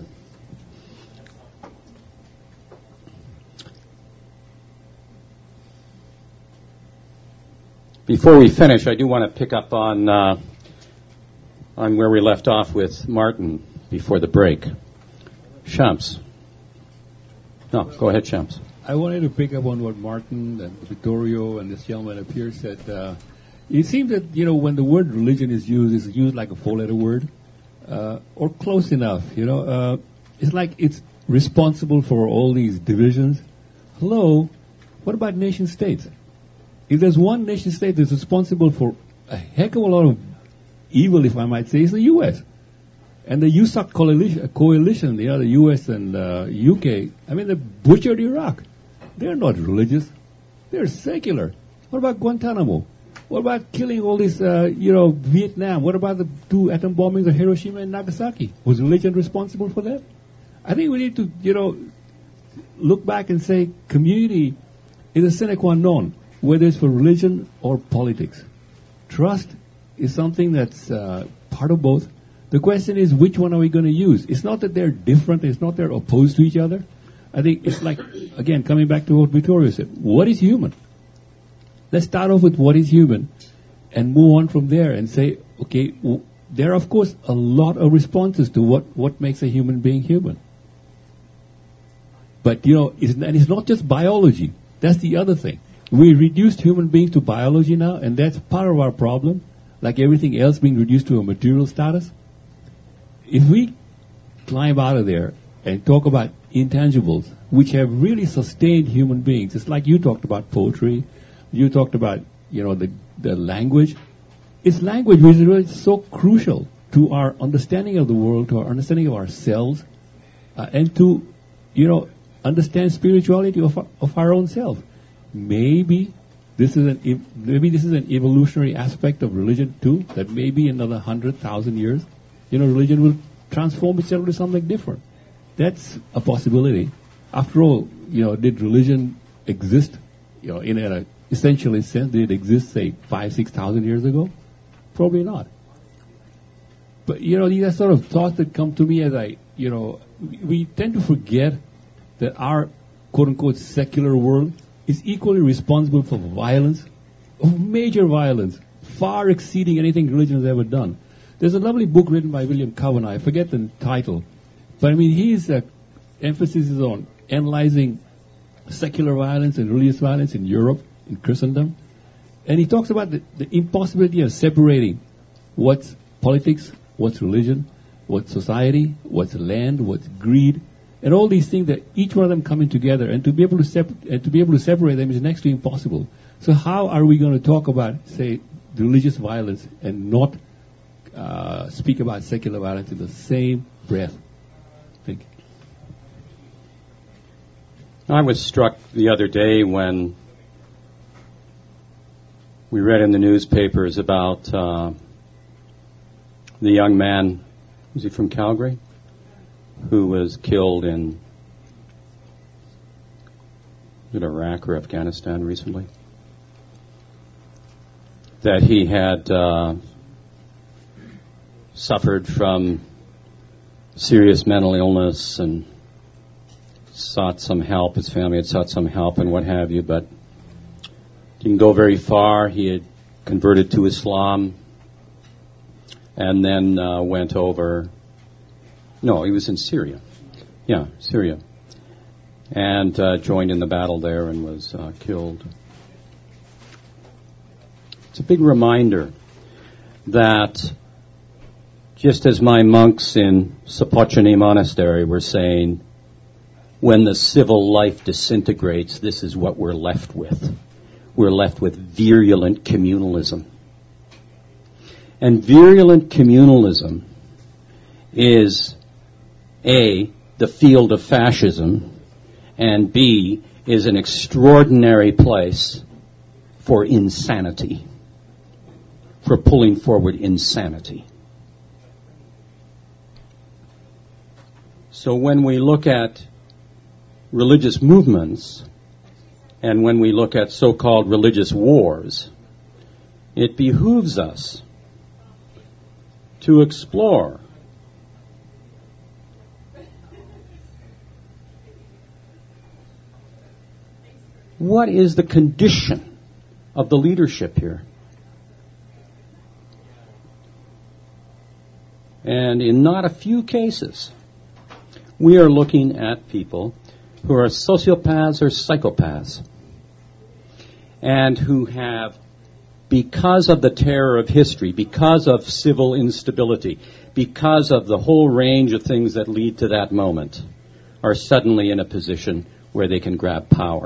Before we finish, I do want to pick up on uh, on where we left off with Martin before the break. Shams. No, go ahead, Shams. I wanted to pick up on what Martin and Vittorio and this gentleman up here said. Uh, it seems that, you know, when the word religion is used, it's used like a four-letter word, uh, or close enough, you know. Uh, it's like it's responsible for all these divisions. Hello, what about nation-states? If there's one nation-state that's responsible for a heck of a lot of evil, if I might say, it's the U S And the U S A C coalition, coalition, you know, the U S and uh, U K, I mean, they butchered Iraq. They're not religious. They're secular. What about Guantanamo? What about killing all this, uh, you know, Vietnam? What about the two atom bombings of Hiroshima and Nagasaki? Was religion responsible for that? I think we need to, you know, look back and say community is a sine qua non, whether it's for religion or politics. Trust is something that's uh, part of both. The question is, which one are we going to use? It's not that they're different. It's not they're opposed to each other. I think it's like, again, coming back to what Vittorio said, what is human? Let's start off with what is human and move on from there and say, okay, w- there are, of course, a lot of responses to what, what makes a human being human. But, you know, it's, and it's not just biology. That's the other thing. We reduced human beings to biology now, and that's part of our problem, like everything else being reduced to a material status. If we climb out of there and talk about intangibles, which have really sustained human beings, it's like you talked about poetry, you talked about, you know, the, the language. It's language which is really so crucial to our understanding of the world, to our understanding of ourselves, uh, and to, you know, understand spirituality of our, of our own self. Maybe this is an maybe this is an evolutionary aspect of religion too. That maybe another hundred thousand years, you know, religion will transform itself to something different. That's a possibility. After all, you know, did religion exist, you know, in an essential sense? Did it exist, say, five, six thousand years ago? Probably not. But you know, these are sort of thoughts that come to me as I, you know, we tend to forget that our quote unquote secular world is equally responsible for violence, of major violence, far exceeding anything religion has ever done. There's a lovely book written by William Kavanagh, I forget the title, but I mean his uh, emphasis is on analyzing secular violence and religious violence in Europe, in Christendom. And he talks about the, the impossibility of separating what's politics, what's religion, what's society, what's land, what's greed, and all these things that each one of them coming together, and to be able to sep- and to be able to separate them is next to impossible. So how are we going to talk about, say, religious violence and not uh, speak about secular violence in the same breath? Thank you. I was struck the other day when we read in the newspapers about uh, the young man, was he from Calgary, who was killed in in Iraq or Afghanistan recently. That he had uh, suffered from serious mental illness and sought some help. His family had sought some help and what have you, but didn't go very far. He had converted to Islam and then uh, went over. No, he was in Syria. Yeah, Syria. And uh, joined in the battle there and was uh, killed. It's a big reminder that just as my monks in Sopochany Monastery were saying, when the civil life disintegrates, this is what we're left with. We're left with virulent communalism. And virulent communalism is A, the field of fascism, and B, is an extraordinary place for insanity, for pulling forward insanity. So when we look at religious movements, and when we look at so-called religious wars, it behooves us to explore what is the condition of the leadership here. And in not a few cases, we are looking at people who are sociopaths or psychopaths, and who have, because of the terror of history, because of civil instability, because of the whole range of things that lead to that moment, are suddenly in a position where they can grab power.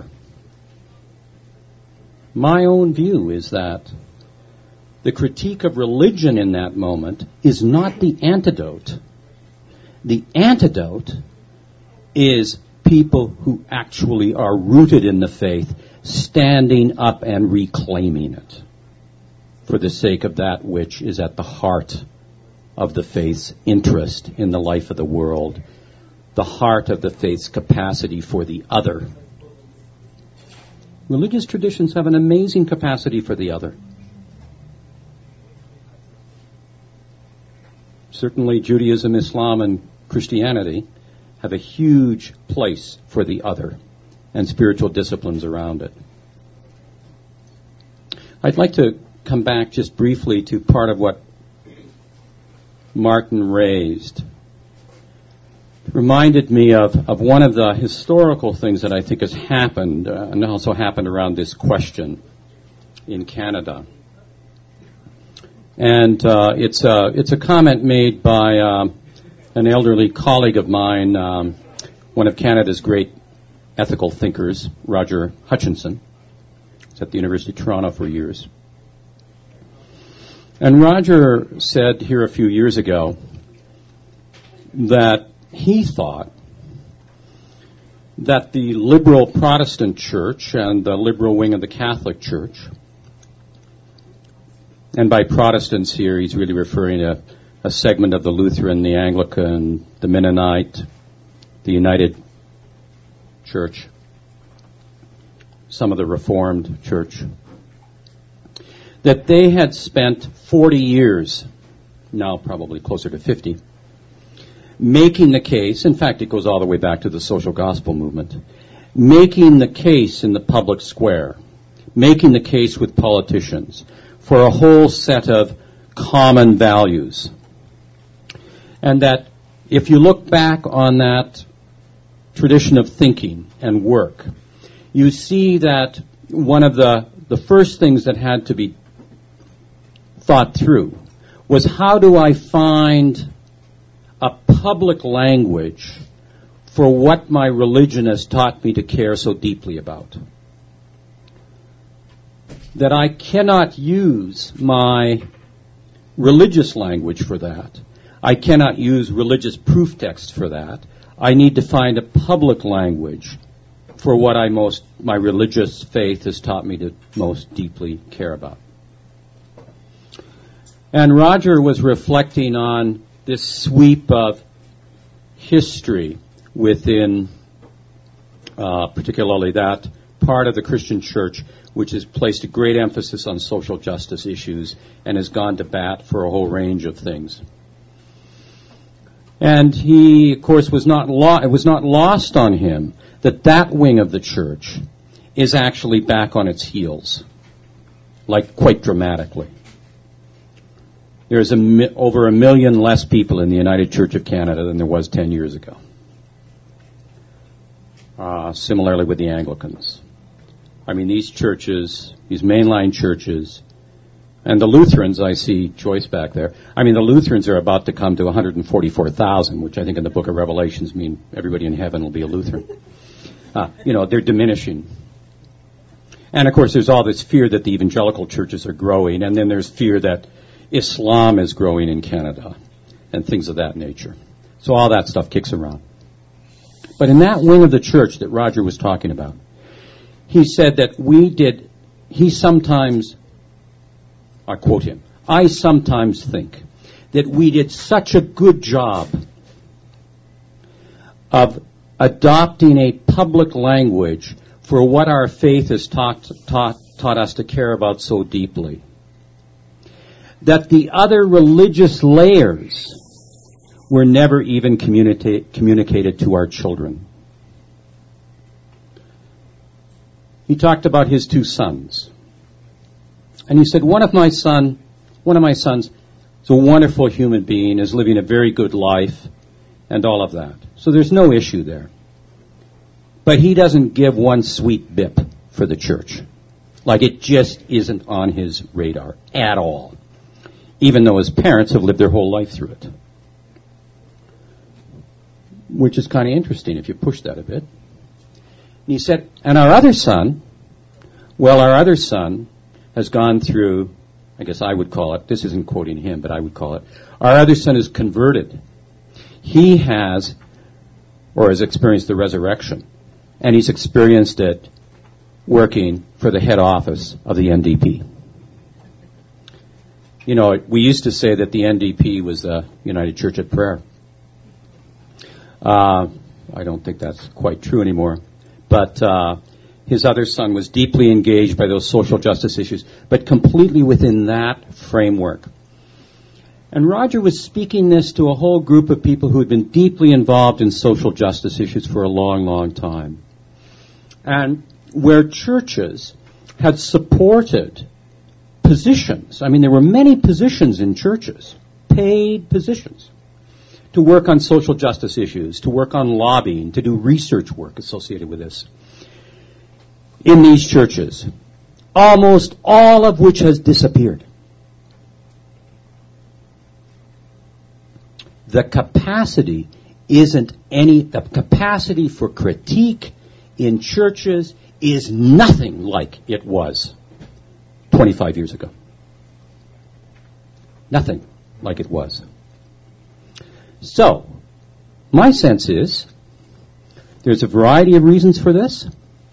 My own view is that the critique of religion in that moment is not the antidote. The antidote is people who actually are rooted in the faith, standing up and reclaiming it for the sake of that which is at the heart of the faith's interest in the life of the world, the heart of the faith's capacity for the other. Religious traditions have an amazing capacity for the other. Certainly Judaism, Islam, and Christianity have a huge place for the other and spiritual disciplines around it. I'd like to come back just briefly to part of what Martin raised. It reminded me of, of one of the historical things that I think has happened, uh, and also happened around this question in Canada. And uh, it's, a, it's a comment made by uh, an elderly colleague of mine, um, one of Canada's great ethical thinkers, Roger Hutchinson. He's at the University of Toronto for years. And Roger said here a few years ago that he thought that the liberal Protestant church and the liberal wing of the Catholic Church, and by Protestants here he's really referring to a segment of the Lutheran, the Anglican, the Mennonite, the United Church, some of the Reformed Church, that they had spent forty years, now probably closer to fifty, making the case, in fact it goes all the way back to the social gospel movement, making the case in the public square, making the case with politicians for a whole set of common values. And that if you look back on that tradition of thinking and work, you see that one of the, the first things that had to be thought through was, how do I find a public language for what my religion has taught me to care so deeply about? That I cannot use my religious language for that. I cannot use religious proof texts for that. I need to find a public language for what I most, my religious faith has taught me to most deeply care about. And Roger was reflecting on this sweep of history within uh, particularly that part of the Christian church which has placed a great emphasis on social justice issues and has gone to bat for a whole range of things. And he, of course, was not lo- it was not lost on him that that wing of the church is actually back on its heels, like quite dramatically. There's a mi- over a million less people in the United Church of Canada than there was ten years ago. Uh, similarly with the Anglicans. I mean, these churches, these mainline churches, and the Lutherans, I see Joyce back there. I mean, the Lutherans are about to come to one hundred forty-four thousand, which I think in the book of Revelations mean everybody in heaven will be a Lutheran. Uh, you know, they're diminishing. And, of course, there's all this fear that the evangelical churches are growing, and then there's fear that Islam is growing in Canada, and things of that nature. So all that stuff kicks around. But in that wing of the church that Roger was talking about, he said that we did, he sometimes, I quote him, I sometimes think that we did such a good job of adopting a public language for what our faith has taught, taught, taught us to care about so deeply, that the other religious layers were never even communicate, communicated to our children. He talked about his two sons. And he said, one of my son, one of my sons is a wonderful human being, is living a very good life, and all of that. So there's no issue there. But he doesn't give one sweet bip for the church. Like, it just isn't on his radar at all, even though his parents have lived their whole life through it. Which is kind of interesting if you push that a bit. And he said, and our other son, well, our other son has gone through, I guess I would call it, this isn't quoting him, but I would call it, our other son is converted. He has, or has experienced the resurrection, and he's experienced it working for the head office of the N D P. You know, we used to say that the N D P was the United Church at Prayer. Uh, I don't think that's quite true anymore. But uh, his other son was deeply engaged by those social justice issues, but completely within that framework. And Roger was speaking this to a whole group of people who had been deeply involved in social justice issues for a long, long time. And where churches had supported positions, I mean, there were many positions in churches, paid positions, to work on social justice issues, to work on lobbying, to do research work associated with this in these churches, almost all of which has disappeared. The capacity isn't any, the capacity for critique in churches is nothing like it was twenty-five years ago. Nothing like it was. So, my sense is there's a variety of reasons for this.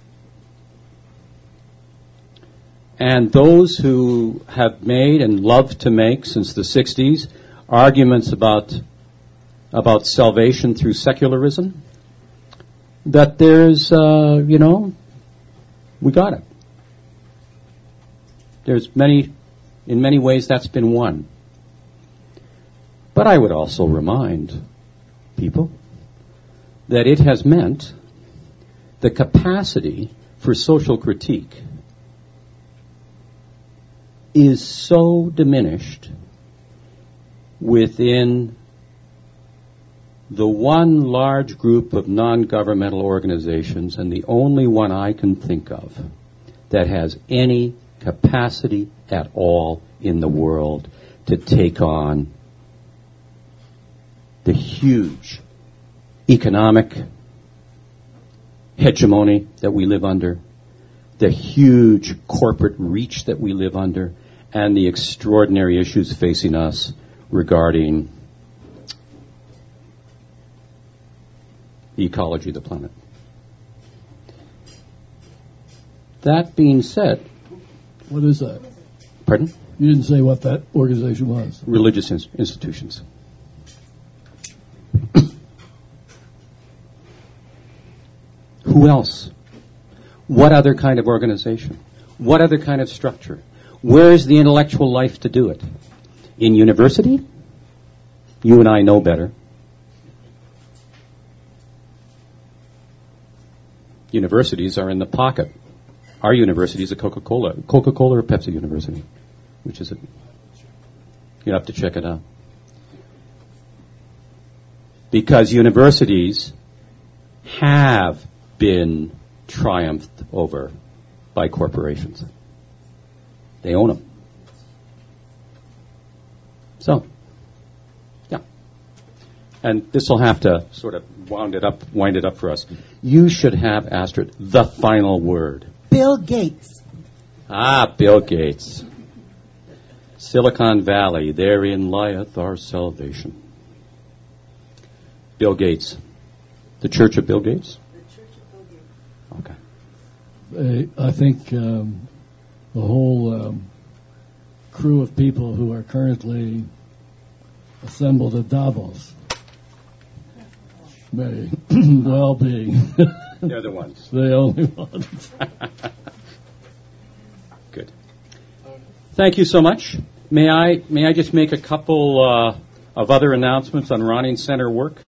And those who have made and love to make since the sixties arguments about about salvation through secularism, that there's, uh, you know, we got it. There's many, in many ways that's been won. But I would also remind people that it has meant the capacity for social critique is so diminished within the one large group of non-governmental organizations, and the only one I can think of, that has any capacity at all in the world to take on the huge economic hegemony that we live under, the huge corporate reach that we live under, and the extraordinary issues facing us regarding the ecology of the planet. That being said... What is that? Pardon? You didn't say what that organization was. Religious ins- institutions. Who else? What other kind of organization? What other kind of structure? Where is the intellectual life to do it? In university? You and I know better. Universities are in the pocket. Our university is a Coca-Cola. Coca-Cola or Pepsi University? Which is it? You have to check it out. Because universities have been triumphed over by corporations. They own them. So, yeah. And this will have to sort of wound it up, wind it up for us. You should have, Astrid, the final word. Bill Gates. Ah, Bill Gates. Silicon Valley, therein lieth our salvation. Bill Gates. The Church of Bill Gates? The Church of Bill Okay. Uh, I think um, the whole um, crew of people who are currently assembled at Davos may well be They're the ones. the only ones. Good. Thank you so much. May I may I just make a couple uh, of other announcements on Ronning Center work?